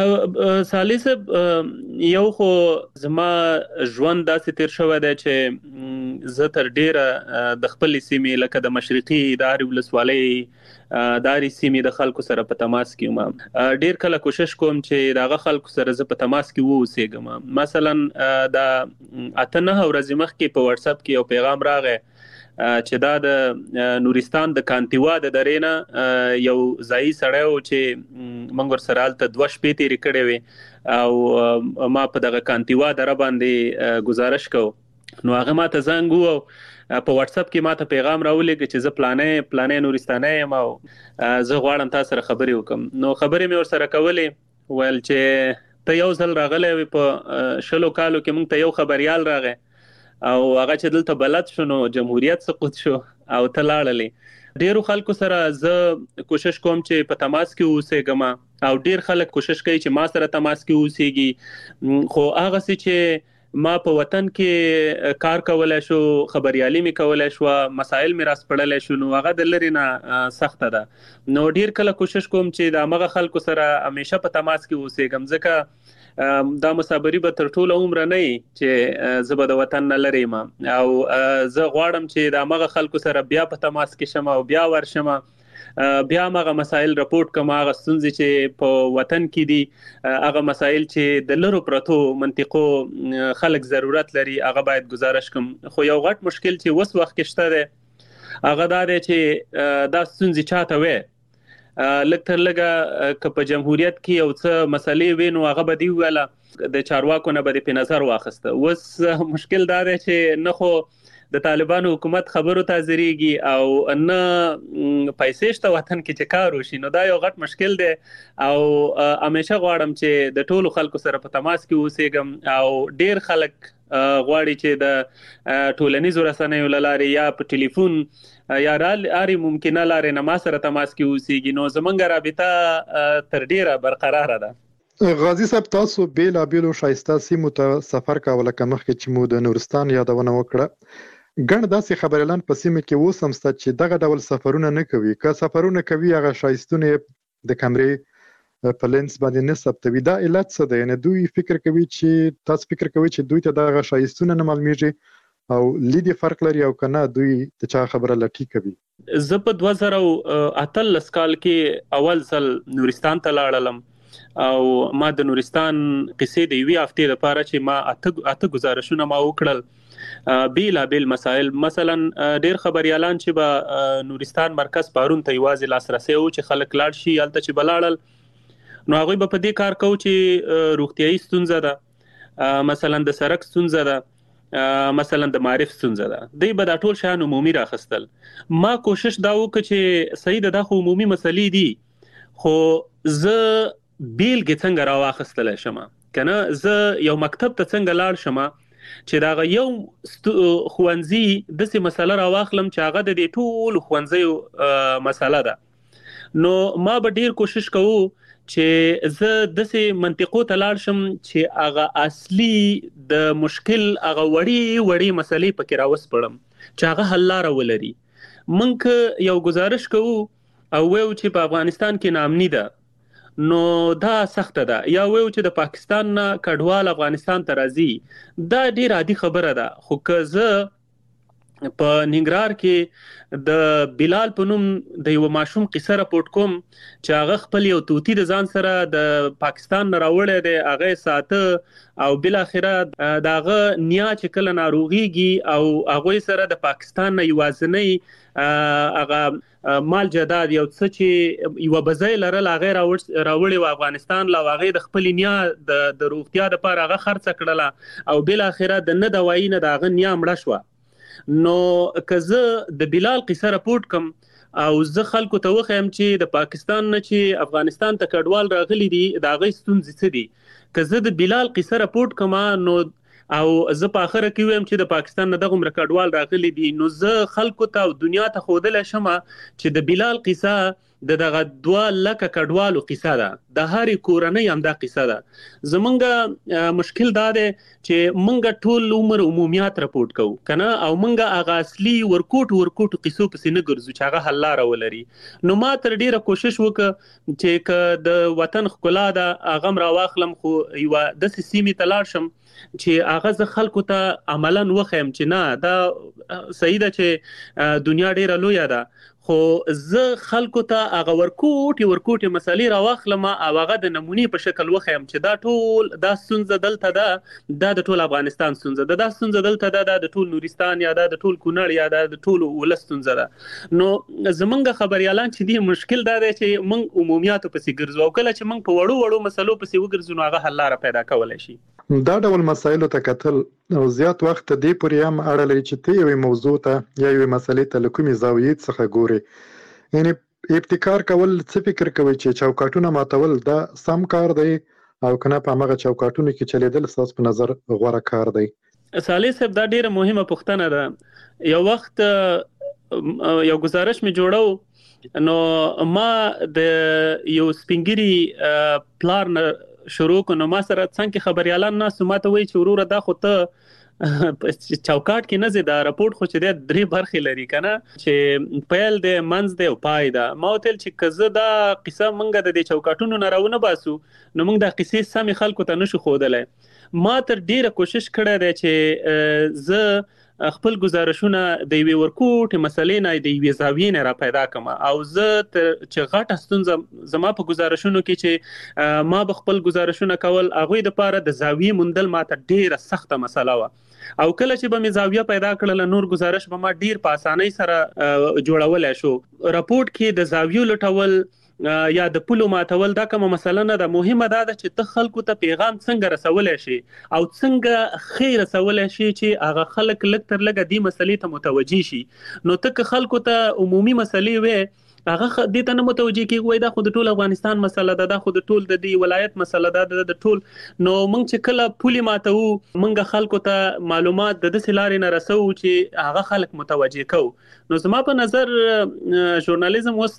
صالح صاحب، یو خو زما ژوند داسې تیر شوی دی چې زه تر ډیره د خپلې سیمې لکه د مشرقي د هرې ولسوالۍ د هرې سیمې د خلکو سره په تماس کې یم. ډیر کله کوشش کوم چې د هغه خلکو سره زه په تماس کې واوسېږم. مثلا د 8-9 ورځې مخکې په واتس اپ کې یو پیغام راغی چې دا د نورستان د کانتیوا د درې نه یو ځایي سړی و چې موږ ورسره هلته 2 شپې تېرې کړې وې او ما په دغه کانتیوا دره باندې گزارش کو. نو هغه ما ته زنګ ووهو په واتس اپ کې ما ته پیغام راولېږه چې زه پلانې نورستانی یم او زه غواړم تا سره خبرې وکړم. نو خبرې مې ورسره کولې، ویل چې ته یو ځل راغلی وې په 20 کالو کې، موږ ته یو خبریال راغی او هغه چې دلته بلد شو نو جمهوریت سقوط شو او ته لاړلې. ډیرو خلکو سره زه کوشش کوم چې په تماس کې اوسېږم او ډیر خلک کوشش کوي چې ما سره تماس کې اوسېږي، خو هغه څه چې ما په وطن کې کار کولای شو، خبریالي مې کولای شو، مسائل مې راسپړلی شو، نو هغه د لرې نه سخته ده. نو ډیر کله کوشش کوم چې د همغه خلکو سره همیشه په تماس کې اوسېږم، ځکه دا مسافري به تر ټوله عمره نه وي چې زه به د وطن نه لرې یم او زه غواړم چې د همغه خلکو سره بیا په تماس کې شم او بیا ورشم، بیا هغه مسائل راپورټ کوم، هغه ستونزې چې په وطن کې دي، هغه مسائل چې د لرو پرتو منطقو خلک ضرورت لري، هغه باید گزارش کوم. خو یو غټ مشکل چې اوس وخت کې شته دی هغه دا دی چې دا ستونزې چاته وې لږ تر لږه که په جمهوریت کې یو څه مسلې وې نو هغه به دې وویله، د چارواکو نه به دې په نظر واخیسته. اوس مشکل دا دی چې نه خو د طالبانو حکومت خبرو ته حاضرېږي او نه پیسې شته وطن کې چې کار وشي، نو دا یو غټ مشکل دی. او همیشه غواړم چې د ټولو خلکو سره په تماس کې اوسېږم او ډیر خلک غواړي چې د ټولنیزو رسنیو له لارې یا په ټلیفون یا هرې ممکنه لارې نه ما سره تماس کې اوسېږي، نو زموږ رابطه تر ډیره برقراره ده. غازي صاحب، تاسو بیلابیلو ښایسته سیمو ته سفر کوه، لکه مخکې چې مو د نورستان یادونه وکړه. ګڼ داسې خبریالان په سیمه کې اوس هم شته چې دغه ډول سفرونه نه کوي، که سفرونه کوي هغه ښایستونه د کمرې په لینس باندې نه ثبتوي. دا علت څه دی؟ یعنې دوی فکر کوي چې تاسو فکر کوي چې دوی ته دغه ښایستونه نه معلومیږي او لیدې فرق لري، او که نه دوی د چا خبره لټي کوي؟ زه په 2018 کال کې اول ځل نورستان ته لاړم او ما د نورستان قصې د یوې هفتې لپاره چې ما اته گزارشونه ما وکړل بیلابیل مسائل. مثلا ډیر خبريالان چې به نورستان مرکز پارون ته یوازې لاسرسي و چې خلک لاړ شي هلته چې بلاړل، نو هغوی به په دې کار کوو چې روغتیایي ستونزه ده، مثلا د سړک ستونزه ده، مثلا د معرف ستونزه ده، دوی به دا ټول شیان عمومي راخستل. ما کوشش دا وکړ چې صحیح ده دا خو عمومي مسلې دي، خو زه بیلګې څنګه راواخیستلی شم، که نه زه یو مکتب ته څنګه لاړ شم چې دا یو ښوونځي داسې مسله راواخلم چې هغه د دې ټولو ښوونځیو مسله ده. نو ما به ډیر کوشش کوو چې زه داسې منطقو ته لاړ شم چې هغه اصلي د مشکل هغه وړې مسلې پکې راوسپړم چې هغه حل لاره ولري. موږ یو گزارش کوو او وایو چې په افغانستان کې ناامني ده، نو دا سخته ده، یا وایو چې د پاکستان نه کډوال افغانستان ته راځي، دا ډیر عادي خبره ده. خو که زه په ننګرهار کې د بلال په نوم د یو ماشوم قصه راپورټ کوم چې هغه خپل یو توتی د ځان سره د پاکستان نه راوړی دی، هغه ساته او بل اخره دغه نیا چې کله ناروغيږي او هغه سره د پاکستان نه یوازنۍ هغه مال جداد یو څه چې یو بځای لرل هغه راوړی و افغانستان لا هغه د خپل نیا د روغتیا لپاره هغه خرڅ کړله او بل اخره د نه دوايي نه دغه نیا مړه شو. نو که زه د بلال قصه راپورټ کوم او زه خلکو ته وخیم چې د پاکستان نه چې افغانستان ته کډوال راغلي دي دا غي ستونزې څه دي، که زه د بلال قصه راپورټ کوم نو او زه په اخره کې ویم چې د پاکستان نه دغه کډوال راغلي دي، نو زه خلکو ته او دنیا ته ښودلی شم چې د بلال قصه دغه 2 لکه کډوالو قصه ده، د هرې کورنۍ همدا قصه ده. زمونږ مشکل دا دی چې مونږ ټول عمر عمومیات راپورټ کوو کنه، او مونږ هغه اصلي ورکوټ قصو پسې نه ګرځو چې هغه حل لاره ولري. نو ما تر ډیره کوشش وکړ چې که د وطن ښکلا ده هغه م راواخلم، خو یوه داسې سیمې ته لاړ شم چې هغه زه خلکو ته عملا وخیم چې نه دا صحیح ده چې دنیا ډیره لویه ده، خو زه خلکو ته هغه ورکوټي مسلې راواخلم او هغه د نمونې په شکل وخیم چې دا ټول دا ستونزه دلته ده، دا د ټول افغانستان ستونزه ده، دا ستونزه دلته ده، دا د ټول نورستان یا دا د ټول کونړ یا دا د ټول ولس ستونزه ده. نو زمونږ خبريالان چې دی مشکل دا دی چې موږ عمومیاتو پسې ګرځو او کله چې موږ په وړو مسلو پسې وګرځو نو هغه حل لاره پیدا کولی شي. دا ډول مسایلو ته کتل او زیات وخت دې پورې هم اړه لري چې ته یوې موضوع ته یا یوې مسلې ته له کومې زاویې څخه ګورې. یعنې ابتکار کول څه فکر کوي چې چوکاټونه ماتول دا سم کار دی او که نه په همغه چوکاټونو کې چلیدل ستاسو په نظر غوره کار دی؟ صالح صاحب دا ډیره مهمه پوښتنه ده. یو وخت یو گزارش می جوړو نو ما د یو سپینګری پلان شروع کنو، ما سره څنګه خبريالان ناس ما ته وایي چې وروره دا خو ته چوکاټ کې نه زی دا راپورټ خو چې د 3 برخې لري کنه چې پیل دی منځ دی او پای ده. ما وتل چې کزه دا قصه منګه د چوکاټونو نه راونه باسو نو موږ دا قصې سمې خلکو ته نشو خودلای. ما تر ډیره کوشش کړی دی چې زه خپل گزارشونه د یوې ورکوټ مسلې نه د یوې زاویې نه را پیدا کړم او زه چې غټه ستونزه زما په گزارشونو کې چې ما به خپل گزارشونه کول هغوی دپاره د زاویې موندل ماته ډیره سخته مسله وه او کله چې به مې زاویه پیدا کړله نور گزارش به ما ډیر په اسانۍ سره جوړولی شو. راپورټ کې د زاویو لټول یا د پولو ماتول دا کومه مسله نه ده. مهمه دا ده چې ته خلکو ته پیغام څنګه رسولی شي او څنګه ښې رسولی شي چې هغه خلک لږ تر لږه دې مسلې ته متوجه شي. نو ته که خلکو ته عمومي مسلې وې هغه دې ته نه متوجه کېږي، وایي دا خو د ټول افغانستان مسله ده، دا خو د ټول د دې ولایت مسله ده، د ټول. نو موږ چې کله پولې ماتوو موږ خلکو ته معلومات د داسې لارې نه رسوو چې هغه خلک متوجه کوو. نو زما په نظر ژورنالیزم اوس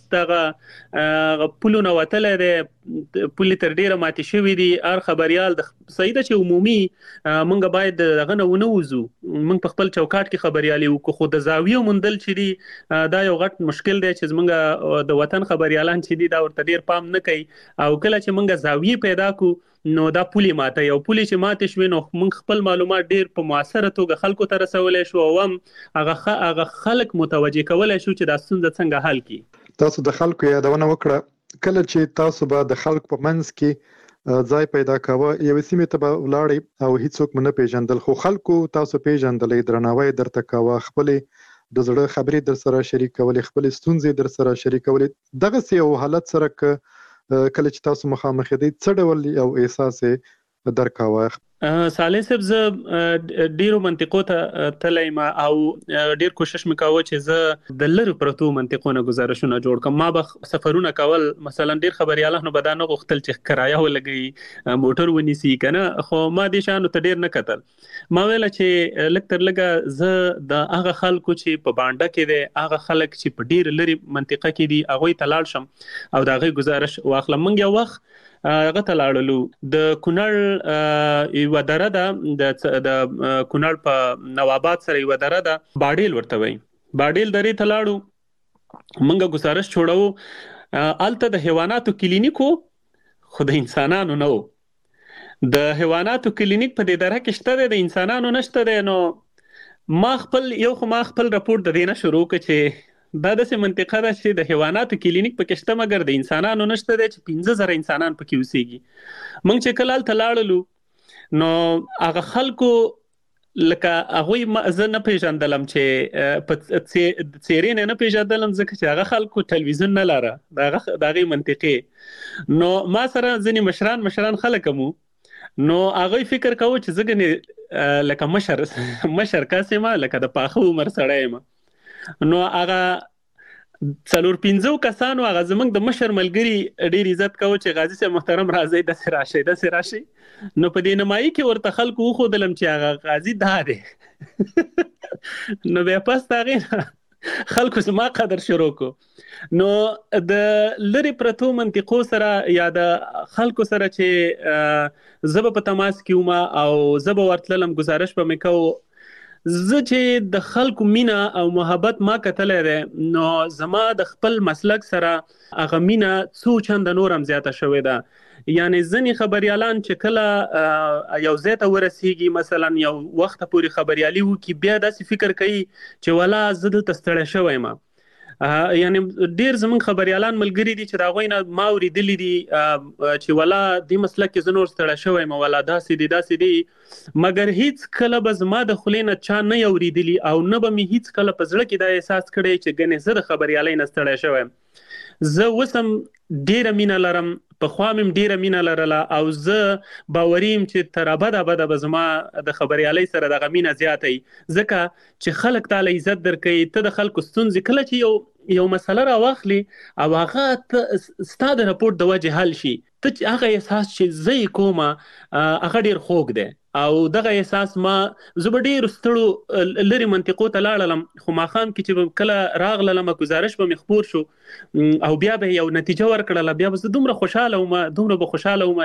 دغه پولو نه وتلی دی، پولې تر ډیره ماتې شوي دي. هر خبریال صحیح ده چې عمومي موږ باید دغه نه ونه وځو، موږ په خپل چوکاټ کې خبریالي وکړو، خو د زاویو موندل چې دي دا یو غټ مشکل دی چې زموږ د وطن خبریالان چې دي دا ورته ډیر پام نه کوي. او کله چې موږ زاویې پیدا کړو نو دا پولې ماته یو پولې چې ماته شوي نو موږ خپل معلومات ډیر په مؤثره توګه خلکو ته رسولی شو او هم هغه خلک متوجه کولی شو چې دا ستونزه څنګه حل کړي. تاسو د خلکو یادونه وکړه، کله چې تاسو به د خلکو په منځ کې ځای پیدا کاوه یوې سیمې ته به ولاړئ او هیڅوک مو نه پیژندل، خو خلکو تاسو پیژندلئ، درناوی درته کاوه، خپلې د زړه خبرې در سره شریکولې، خپلې ستونزې در سره شریکولې. دغسې یو حالت سره کله چې تاسو مخامخ یې څه ډول یو احساس یې درکاوه؟ صالح صاحب زه ډیرو منطقو ته تللی یم او ډیر کوشش مې کاوه چې زه د لرې پرتو منطقو نه ګزارشونه جوړ کړم. ما به سفرونه کول، مثلا ډیر خبریالانو به دا نه غوښتل چې کرایه ولګوي، موټر ونیسي که نه، خو ما دې شیانو ته ډیر نه کتل. ما ویله چې لږ تر لږه زه د هغه خلکو چې په بانډه کې دی، هغه خلک چې په ډیر لرې منطقه کې دي هغوی ته لاړ شم او د هغوی ګزارش واخلم. موږ یو وخت هغه ته لاړلو، د کونړ یوه دره ده، د کونړ په نواباد سره یوه دره ده، باډیل ورته وایي. باډیل درې ته لاړو، موږ ګزارش جوړو. هلته د حیواناتو کلینیک و خو د انسانانو نه و. د حیواناتو کلینیک په دې دره کې شته دی، د انسانانو نشته دی. نو ما خپل رپورټ د دې نه شروع کړ چې دا داسې منطقه ده چې د حیواناتو کلینیک پکې شته مګر د انسانانو نشته دی چې 15,000 انسانان پکې اوسېږي. موږ چې کله هلته لاړلو نو هغه خلکو لکه هغوی زه نه پیژندلم، چې په څېرې نه پیژندلم ځکه چې هغه خلکو ټلویزیون نه لره د هغې منطقې. نو ما سره ځینې مشران خلک هم نو هغوی فکر کوو چې زه ګنې لکه مشر کس یم، لکه د پاخه عمر سړی یم. نو هغه 4-5 کسانو هغه زموږ د مشر ملګري ډیر عزت کوو چې غازي صاحب محترم راځئ داسې راشئ. نو په دې نمایي کې ورته خلکو وښودلم چې هغه غازي دا دی. نو بیا پس د هغې خلکو زما قدر شروع کړو. نو د لرې پرتو منطقو سره یا د خلکو سره چې زه به په تماس کې وم او زه به ورتللم، ګزارش به مې کوو، زه چې د خلکو مینه او محبت ما کتلی دی نو زما د خپل مسلک سره هغه مینه څو چنده نور هم زیاته شوې ده. یعنی ځینې خبریالان چې کله یو ځای ته ورسیږي، مثلا یو وخته پورې خبریالي وکړي، بیا داسې فکر کوي چې والا زه دلته ستړی شوی یم. یعنی ډیر زموږ خبریالان ملګري دي چې د هغوی نه ما اورېدلي دي چې والا دې مسلک کې زه نور ستړی شوی یم، والا داسې دي، مګر هیڅ کله به زما د خولې نه چا نه اورېدلي او نه به مې هیڅ کله په زړه کې دا احساس کړی چې ګنې زه د خبریالۍ نه ستړی شوی یم. زه اوس هم ډیره مینه لرم، پخوا مې هم ډیره مینه لرله او زه باوري یم چې تر ابده به زما د خبریالۍ سره دغه مینه زیاته وي، ځکه چې خلک تاله عزت درکوي. ته د خلکو ستونزې کله چې یو مسله راواخلي او هغه ستا د رپورټ د وجې حل شي، ته هغه احساس چې زه یې کومه هغه ډیر خوږ دی. او دغه احساس ما زه به ډېرو ستړو لرې منطقو ته لاړلم، خو ماښام کې چې به کله راغللم ګزارش به مې خپور شو او بیا به یو نتیجه ورکړله، بیا به زه دومره خوشحاله وم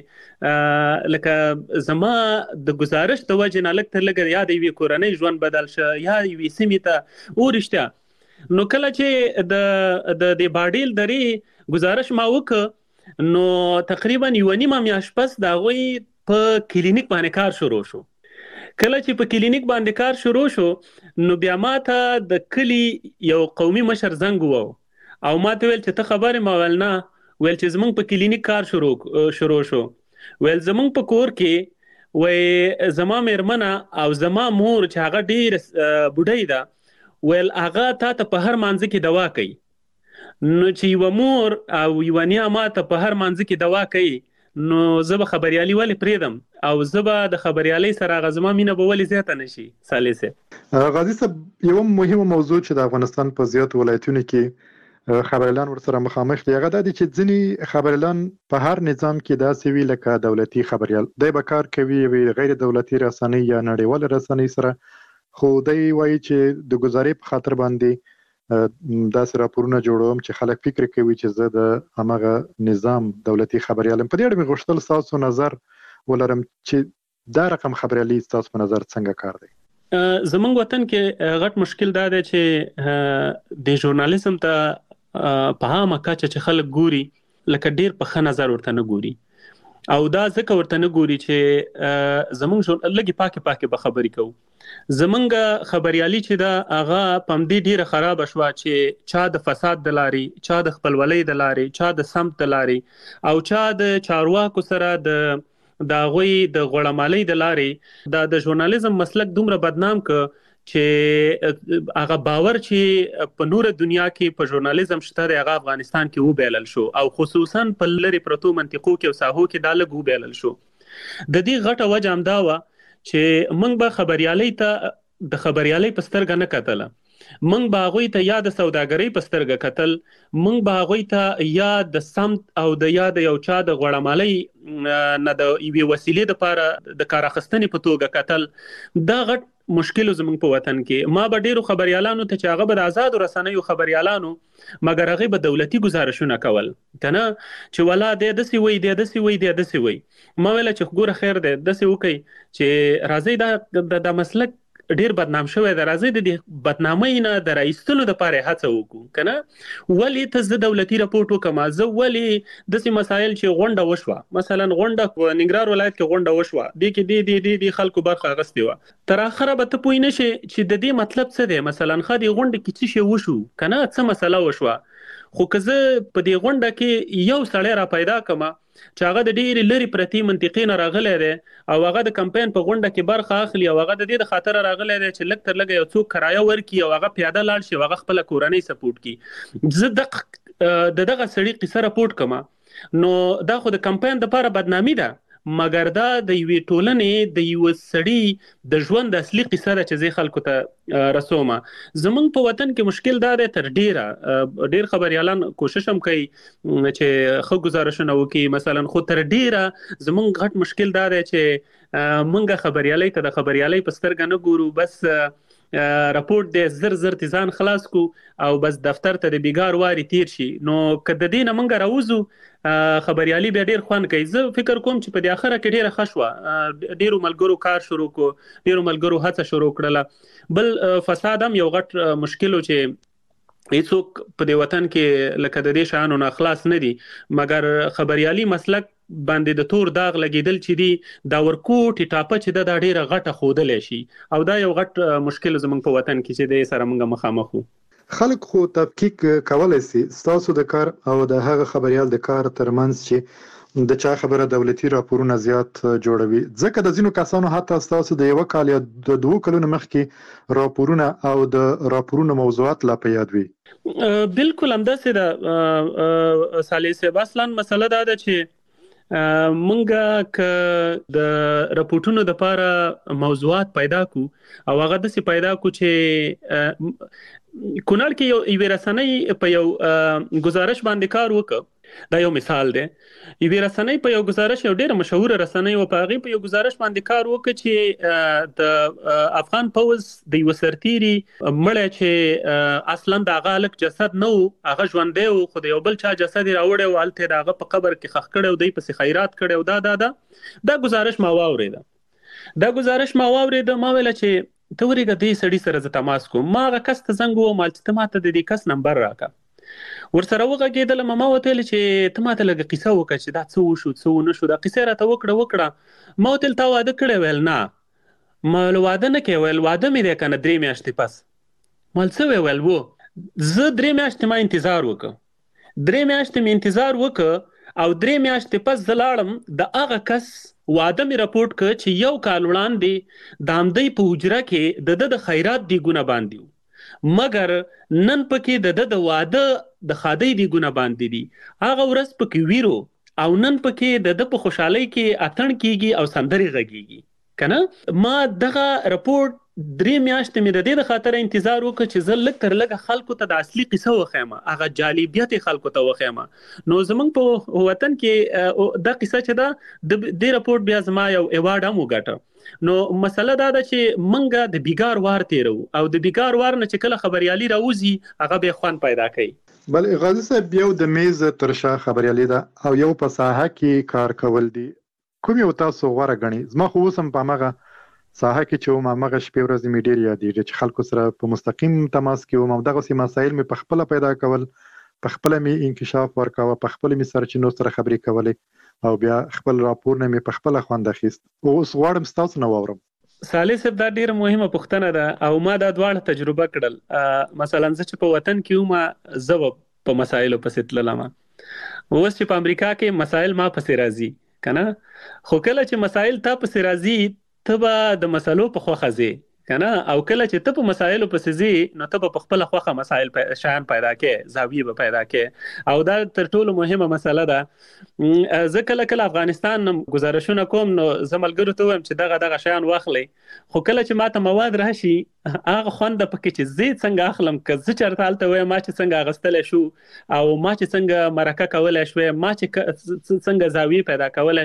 چې لکه زما د ګزارش د وجې نه لږ تر لږه یا د یوې کورنۍ ژوند بدل شه یا یوې سیمې ته ورشته. نو کله چې د باډیل درې گزارش ما وکړ نو تقریبا 1.5 میاشت پس د هغوی په کلینیک باندې کار شروع شو. کله چې په کلینیک باندې کار شروع شو نو بیا ما ته د کلی یو قومي مشر زنګ وو او ما ته ویل چې ته خبر ما ویل نه، ویل چې زمونږ په کلینیک کار شروع شو، ویل زمونږ په کور کې وی زما میرمنه او زما مور چې هغه ډیر بوډۍ ده، ویل هغه تا ته په هر مانځه کې دوا کوي. نو چې یو مور او یو نیا ماته په هر مانځ کې دوا کوي نو زه به خبريالي ولې پریدم او زه به د خبريالي سره غزما مینه به ولې زیاته نشي سالسه غازی صاحب یو مهمه موضوع چې د افغانستان په زیات ولایتونو کې خبريالان ورسره مخامخ دي هغه د چې ځینی خبريالان په هر نظام کې داسې وی لکه دولتي خبريال د بکار کوي وی غیر دولتي رسنۍ یا نړیوال رسنۍ سره خو دوی وایي چې د گزارې په خاطر باندې داسې راپورونه جوړوم چې خلک فکر کوي چې زه د همغه نظام دولتي خبريالم په دې اړه مې غوښتل تاسو نظر ولرم چې دا رقم خبريالي تاسو په نظر څنګه کار دی زمونږ وطن کې غټ مشکل دا دی چې د ژورنالیزم ته په عامه کچه چې خلک ګوري لکه ډیر په ښه نظر ورته نه ګوري او دا ځکه ورته نه ګوري چې زمونږ لږی پاکي به خبري کوو زمونږ خبريالي چې دا هغه پم دې ډیره خراب شوه چې چا د فساد د لاري چا د خپلولۍ د لاري چا د سمت د لاري او چا د چارواکو سره د غوي د غړمالۍ د لاري د ژورنالیزم مسلک دومره بدنام ک چې هغه باور چې په نور دنیا کې په ژورنالیزم شته د افغانستان کې وبېلل شو او خصوصا په لری پروتو منطقو کې او ساحو کې د لګ وبېلل شو د دې غټه وجه هم دا و چې موږ به خبريالي ته د خبريالي په سترګه نه کتل موږ به هغه ته یا د سوداګرۍ په سترګه کتل موږ به هغه ته یا د سمت او د یا د یو چا د غړمالۍ نه د یوې وسیلې لپاره د کار اخستنې په توګه کتل دا غټ مشکل زموږ په وطن کې ما به ډیرو خبريالانو ته چې هغه به د آزاد رسنیو خبريالانو مګر هغه به دولتي گزارشونه کول کنه چې ولا د دسي وي ما ویل چې ګوره خیر دی دسي وکي چې راځي د مسلک ډیر بدنام شوی د راځي د بدنامۍ نه د رئیسونو د پاره هڅه وکړو کنه ولی ته د دولتي راپورټ وکما زه ولی د سي مسایل چې غونډه وشوه مثلا غونډه په ننګرهار ولایت کې غونډه وشوه د کې د خلکو برخه غستې و تر اخره به ته پوی نشي چې د دې مطلب څه دی مثلا خدي غونډه کې څه شی وشو کنه څه مسله وشوه خو که زه په دې غونډه کې یو سړی را پیدا کما چې هغه د ډېری لري پرتی منطقې نه راغلی دی او هغه د کمپاین په غونډه کې برخه اخلي او هغه د دې د خاطر راغلی دی چې لږ تر لږه یو څوک کرایه ورکړي او هغه پیاده لاړ شي او هغه خپله کورنۍ سپورټ کړي زه دغه سړي قصه راپورټ کما نو دا خو د کمپاین دپاره بدنامي ده مګر دا د یوې ټولنې د یو سړي د ژوند اصلي قصه ده چې زه خلکو ته رسومه زمونږ په وطن کې مشکل دا دی تر ډیر خبريالان کوشش هم کوي چې خو گزارشونه وکړي مثلا خو تر ډیره زمونږ غټ مشکل دا دی چې مونږ خبريالي ته د خبريالي په سترګه نه ګورو بس راپورټ د زر تیزان خلاص کو او بس دفتر ته د بیګار واري تیر شي نو کده دینه مونږ راوځو خبريالي به ډیر خوان کوي زه فکر کوم چې په د اخره کې ډیره خشوه ډیرو ملګرو کار شروع کو ډیرو ملګرو هڅه شروع کړله بل فساد هم یو غټ مشکل و چې هیڅوک په دې وطن کې لکه د دې شانو نه خلاص نه دي مګر خبريالي مسلک باندې د تور داغ لګیدل چې دی دا ورکوټ ټاپه چې د ډیره غټه خودل شي او دا یو غټ مشکل زموږ په وطن کې چې د سره موږ مخامخ وو خلک خو تفکیک کولای شي تاسو د کار او د هغه خبريال د کار ترمنځ چې د چا خبره دولتي راپورونه زیات جوړوي ځکه د ځینو کسانو حتی تاسو د یو کال یا د 2 کلونو مخکې راپورونه او د راپورونو موضوعات لا په یاد وي بالکل همداسې ده سالسه اصلا مسله دا ده چې مونږه ک د راپورټونو د لپاره موضوعات پیدا کو او هغه د سی پیدا کو چې کونړ کې یو رسنۍ په یو گزارش باندې کار وکړ دا یو مثال دی یو رسنۍ په یو گزارش یو ډېر مشهور رسنۍ او په هغه په یو گزارش باندې کار وکړ چې د افغان پوز د یو سرتيري مړ چې اصلا د هغه لک جسد نو هغه ژوندې او خو د یو بل چا جسد راوړی او الته دغه په قبر کې خخ کړي او د په خیرات کړي او دا گزارش ما واورید ما ویل چې ته ورګه دې سړی سره ز تماس کوم ما هغه کس ته زنګ و مال چې ته ماته د دې کس نمبر راکړه ورسره وغږېدل ما وتل چې ته ماته لږه قصه وکړه چې دا څه وشو څه ونه شو دا قصه راته وکړه ما وتل تا واده کړی ویل نه ما واده نه کوي ویل واده مې دی کنه 3 میاشتې پس مال څه ویل وو زه 3 میاشتې ما انتظار وکړ 3 میاشتې مې انتظار وکړ او 3 میاشتې پس زلاړم د هغه کس واده می راپورټ ک چې یو کال وړاندې د همدی په حجره کې د خیرات دی ګونه باندې مګر نن پکې د واده د خادي بیګونه باندې دي هغه ورځ پکې ویرو او نن پکې د په خوشحالي کې اتن کیږي او سندري غږیږي کنه ما دغه رپورت 3 میاشتې مې د دې خاطر انتظار وکړ چې زه لږ تر لږه خلکو ته د اصلي قصه وخیمه هغه جالبیت خلکو ته وخیمه نو زمونږ په وطن کې د قصه چې دا د رپورت بیا زما یو ایوارډ هم وګټه نو مسله دا ده چې منګه د بیګار وار تیرو او د بیګار وار نه چې کله خبريالي راوځي هغه به خوان پیدا کوي بل غازی صاحب یو د میز ترشا خبريالي ده او یو په ساحه کې کار کول دي کوم یو تاسو غوړه غني زما خو وسم په مغه ساحه کې چې ما مغه شپې ورځې می ډیر یادېږي چې خلکو سره په مستقیم تماس کې او دغه سي مسایل می په خپل پیدا کول په خپل می انکشاف ورکاوه په خپل می سرچینو سره خبرې کولې او بیا خپل راپور نه می په خپل خوند اخیست او اوس غواړم تاسو نو اورم صالح صاحب دا ډیره مهمه پوښتنه ده او ما دا دواړه تجربه کړل مثلا زه چې په وطن کې ما زو په مسایلو پسې تللم اوس چې په امریکا کې مسایل ما پسې راځي کنه خو کله چې مسایل تا پسې راځي ته به د مسلو په خوخه ځي کنه او کله چې ته په مسایلو پسې ځي نو ته په خپل خوخه مسایل شان پیدا کې زاویه به پیدا کې او دا تر ټولو مهمه مسله ده زه کله افغانستان گزارشونه کوم نو زملګرو ته وایم چې دغه شان واخلي خو کله چې ماته مواد راشي هغه خوند پکې چې زه څنګه اخلم که زه چرته الته وایم ما چې څنګه غستل شو او ما چې څنګه مرکه کولای شو ما چې څنګه زاویه پیدا کولای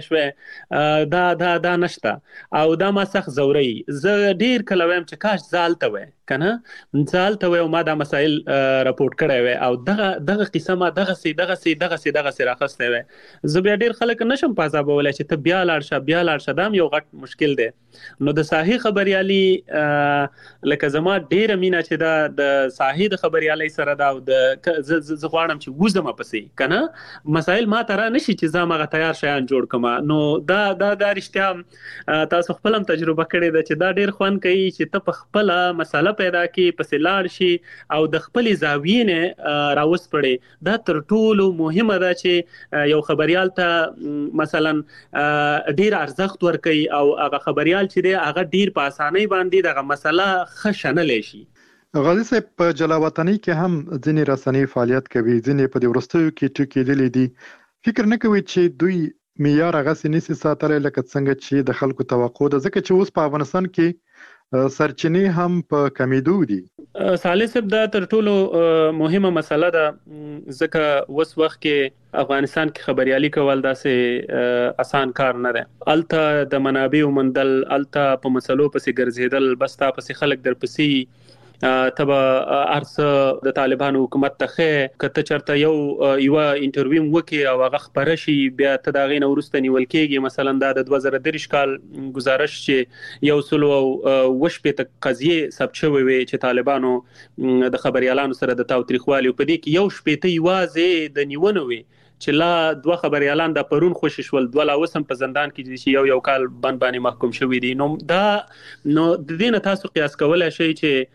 شو دا نشته او دا ما سخت زوري زه ډیر کله وایم چې کاش زالته وای کنه زالته وای او ما دا مسائل راپورټ کړی وای او دغه قصه ما دغه سي راخسته وای زه بیا ډیر خلک نشم پازابولای چې ته بیا لاړ شه دا یو غټ مشکل دی نو د صحیح خبريالي لکه زما ډیر مینا چې دا د صحیح خبريالي سره دا او د زغوانم چې وزم پسې کنه مسائل ما ترا نشي چې زما تیار شیان جوړ کما نو دا رښتیا تاسو خپلم تجربه کړې ده چې دا ډیر خوان کوي چې ته په خپل مسله پیدا کې پسې لاړ شي او د خپل زاویې نه راوس پړې دا تر ټولو مهمه ده چې یو خبريال ته مثلا ډیر ارزښت ورکړي او هغه خبريال چې دی هغه ډیر په اسانۍ باندې دغه مسله خښنه لشي غازی صاحب په جلاوطنۍ کې هم ځینې رسنۍ فعالیت کوي ځینې په دې ورستیو کې ټکیدلې دي فکر نه کوي چې دوی معیار هغه سنسي ساتل لکه څنګه چې د خلکو توقع ده ځکه چې اوس په افغانستان کې سرچینې هم په کمیدو دي صالح صاحب دا تر ټولو مهمه مسله ده ځکه وس وخت کې افغانستان کې خبريالي کول داسې آسان کار نه ده الته د منابع ومندل الته په مسلو پسې ګرځیدل بس تا پسې خلک در پسې تبا ارسه د طالبانو حکومت ته کته چرته یو انټرویو وکي او هغه خبره شي بیا ته دا غي نورسته نیول کېږي مثلا د 2023 کال گزارش چې یو سلو وشپې ته قضیه ثبت شوی وي چې طالبانو د خبريالانو سره د تاوتریخوالي په دې کې یو شپې ته یوازې د نیونه وي چې لا دوه خبريالان د پرون خوشی شول دوه لا وسم په زندان کې چې یو کال باندې محکوم شوی دي نو د دې نه تاسو قیاس کولای شئ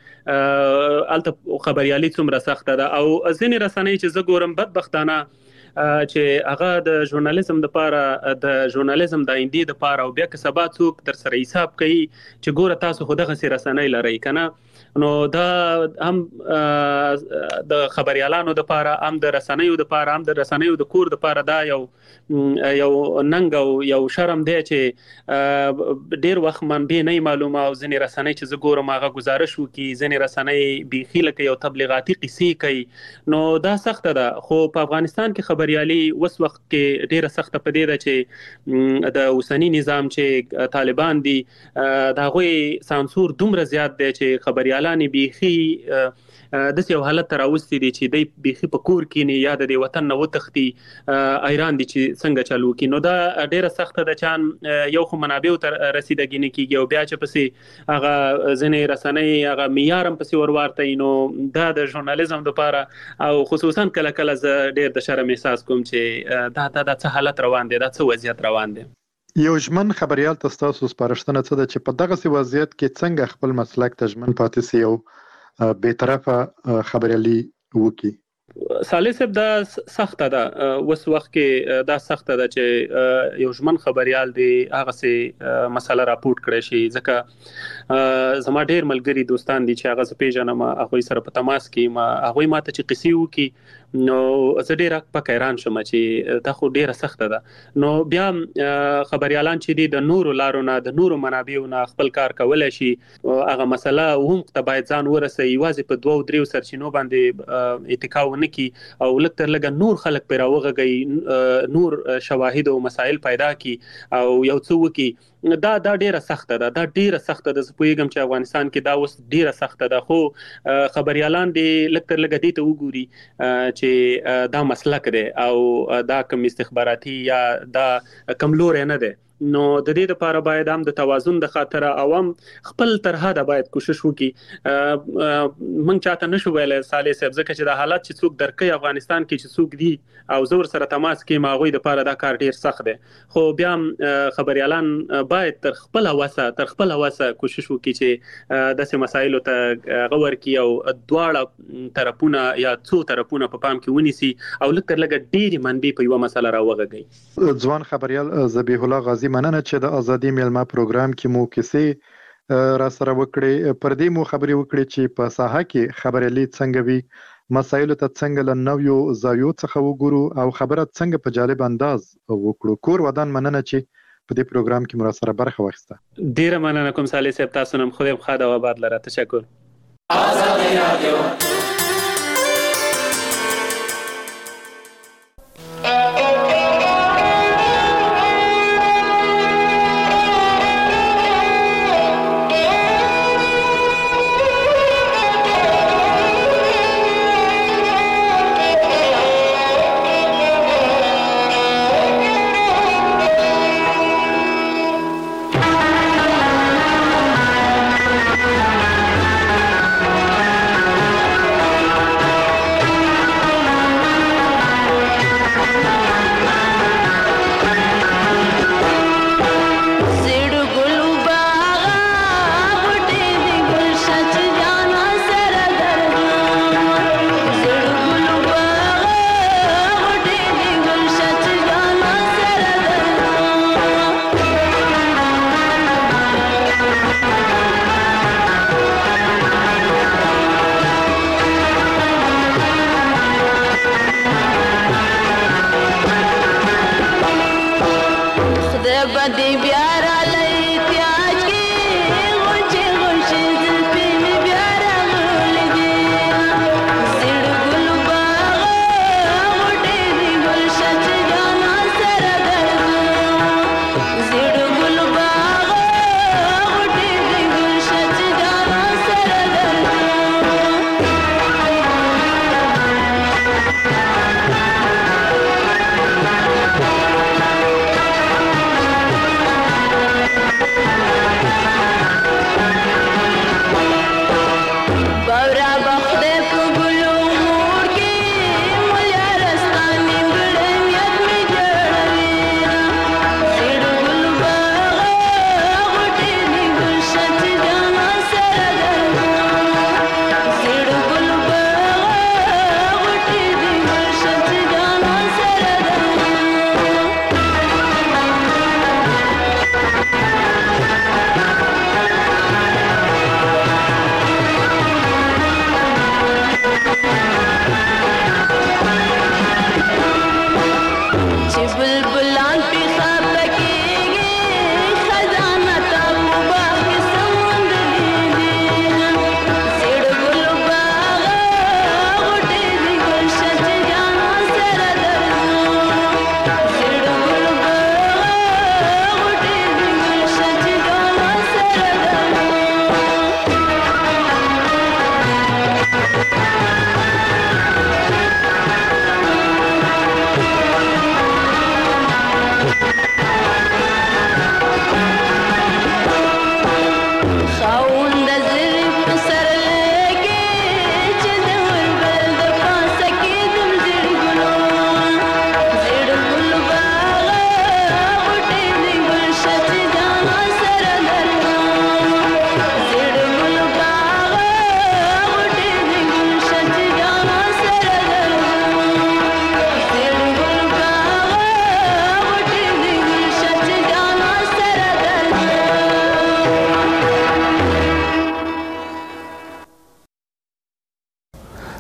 چې الته خبريالي څومره سخت ده او ځینې رسنۍ چې زه ګورم بدبختانه چې هغه د ژورنالیزم د پاره د ژورنالیزم د ایندې د پاره او بیا که سبا څوک در سره حساب کوي چې ګوره تاسو خو دغه سي رسنۍ لري کنه نو دا هم د خبريالانو د پاره هم د رسنیو د پاره هم د رسنیو د کور د پاره دا یو ننګ او یو شرم دی چې ډیر وخت منبع نه معلومه او ځنې رسنۍ چې زه ګورم هغه گزارش وکي ځنې رسنۍ بيخي لکه یو تبلیغاتي قصې کوي نو دا سخت ده خو په افغانستان کې خبريالي وس وخت کې ډیره سخت پدې ده چې د اوسنی نظام چې طالبان دي دا غوي سانسور دومره زیات دی چې خبريالان بيخي د یو حالت تراوستي دي چې د بيخي په کور کې نه یاد دي وطن نه وتختی ایران دي چې څنګه چالو کی نو دا ډیره سخت ده چې یو خو منابع تر رسیدګی نه کیږي او بیا چې پسې هغه ځنې رسنۍ هغه معیارم پسې ورورته نو دا د ژورنالیزم لپاره او خصوصا کله کله ز ډیر د شرم احساس کوم چې دا څه حالت روان دي دا څه وضعیت روان دي یو ژمن خبريال تاسو سپارښتنه څه ده چې په دغه سی وضعیت کې څنګه خپل مسلک ته ژمن پاتې سي او به طرفه خبريالي وکي صالح صاحب دا سخت ده وس وخت کې دا سخت ده چې یو ژمن خبريال دی هغه سه مسله راپورټ کړی شي ځکه زما ډیر ملګری دوستان دي چې هغه پیژنم هغه سره په تماس کې ما هغه ماته چې قصې وکي نو زه ډیر په حیران شوم چې دا خو ډیره سخت ده نو بیا خبريالان چې دي د نورو لارونه د نورو منابعونو خپل کار کولای شي هغه مسله هم ته باید ځان ورسي یوازې په 2-3 سرچینو باندې اتکا ونه کی او لکتر لګ نور خلک پیراوغږي نور شواهد او مسائل پیدا کی او یو څه وکي دا ډیره سخت ده دا ډیره سخت ده زه پوهیږم چې افغانستان کې دا اوس ډیره سخت ده خو خبريالان دي لکتر لګ دي ته وګوري چې دا مسلک دی او دا کوم استخباراتي یا دا کم لور نه ده نو د دې لپاره باید هم د توازن د خاطر عوام خپل ترحه د باید کوشش وکړي مونږ چاته نشو ویلای صالح صاحب ځکه چې د حالات چې څوک درکې افغانستان کې چې څوک دي او زور سره تماس کې ماغوي د لپاره دا کار ډیر سخت دی خو بیا خبريالان باید تر خپل هواسه کوشش وکړي چې داسې مسایلو ته غور کی او دواړه طرفونه یا څو طرفونه په پام کې ونیسي او لکه لګ ډیر منبي په یو مسله راوغږي ځوان خبريال ذبیح الله غازی مننه چې د ازادي میلمه پروګرام کې مو کیسې را سره وکړي پر دې مو خبري وکړي چې په ساحه کې خبريالي څنګه وي مسایل ته څنګه له نویو زاویو څخه وګورو او خبره څنګه په جالب انداز وکړو کور ودان مننه چې په دې پروګرام کې مو سره برخه واخیسته ډیره مننه کوم صالح صاحب تاسو نن خو دې خاله و آباد لره تشکر آزادي رادیو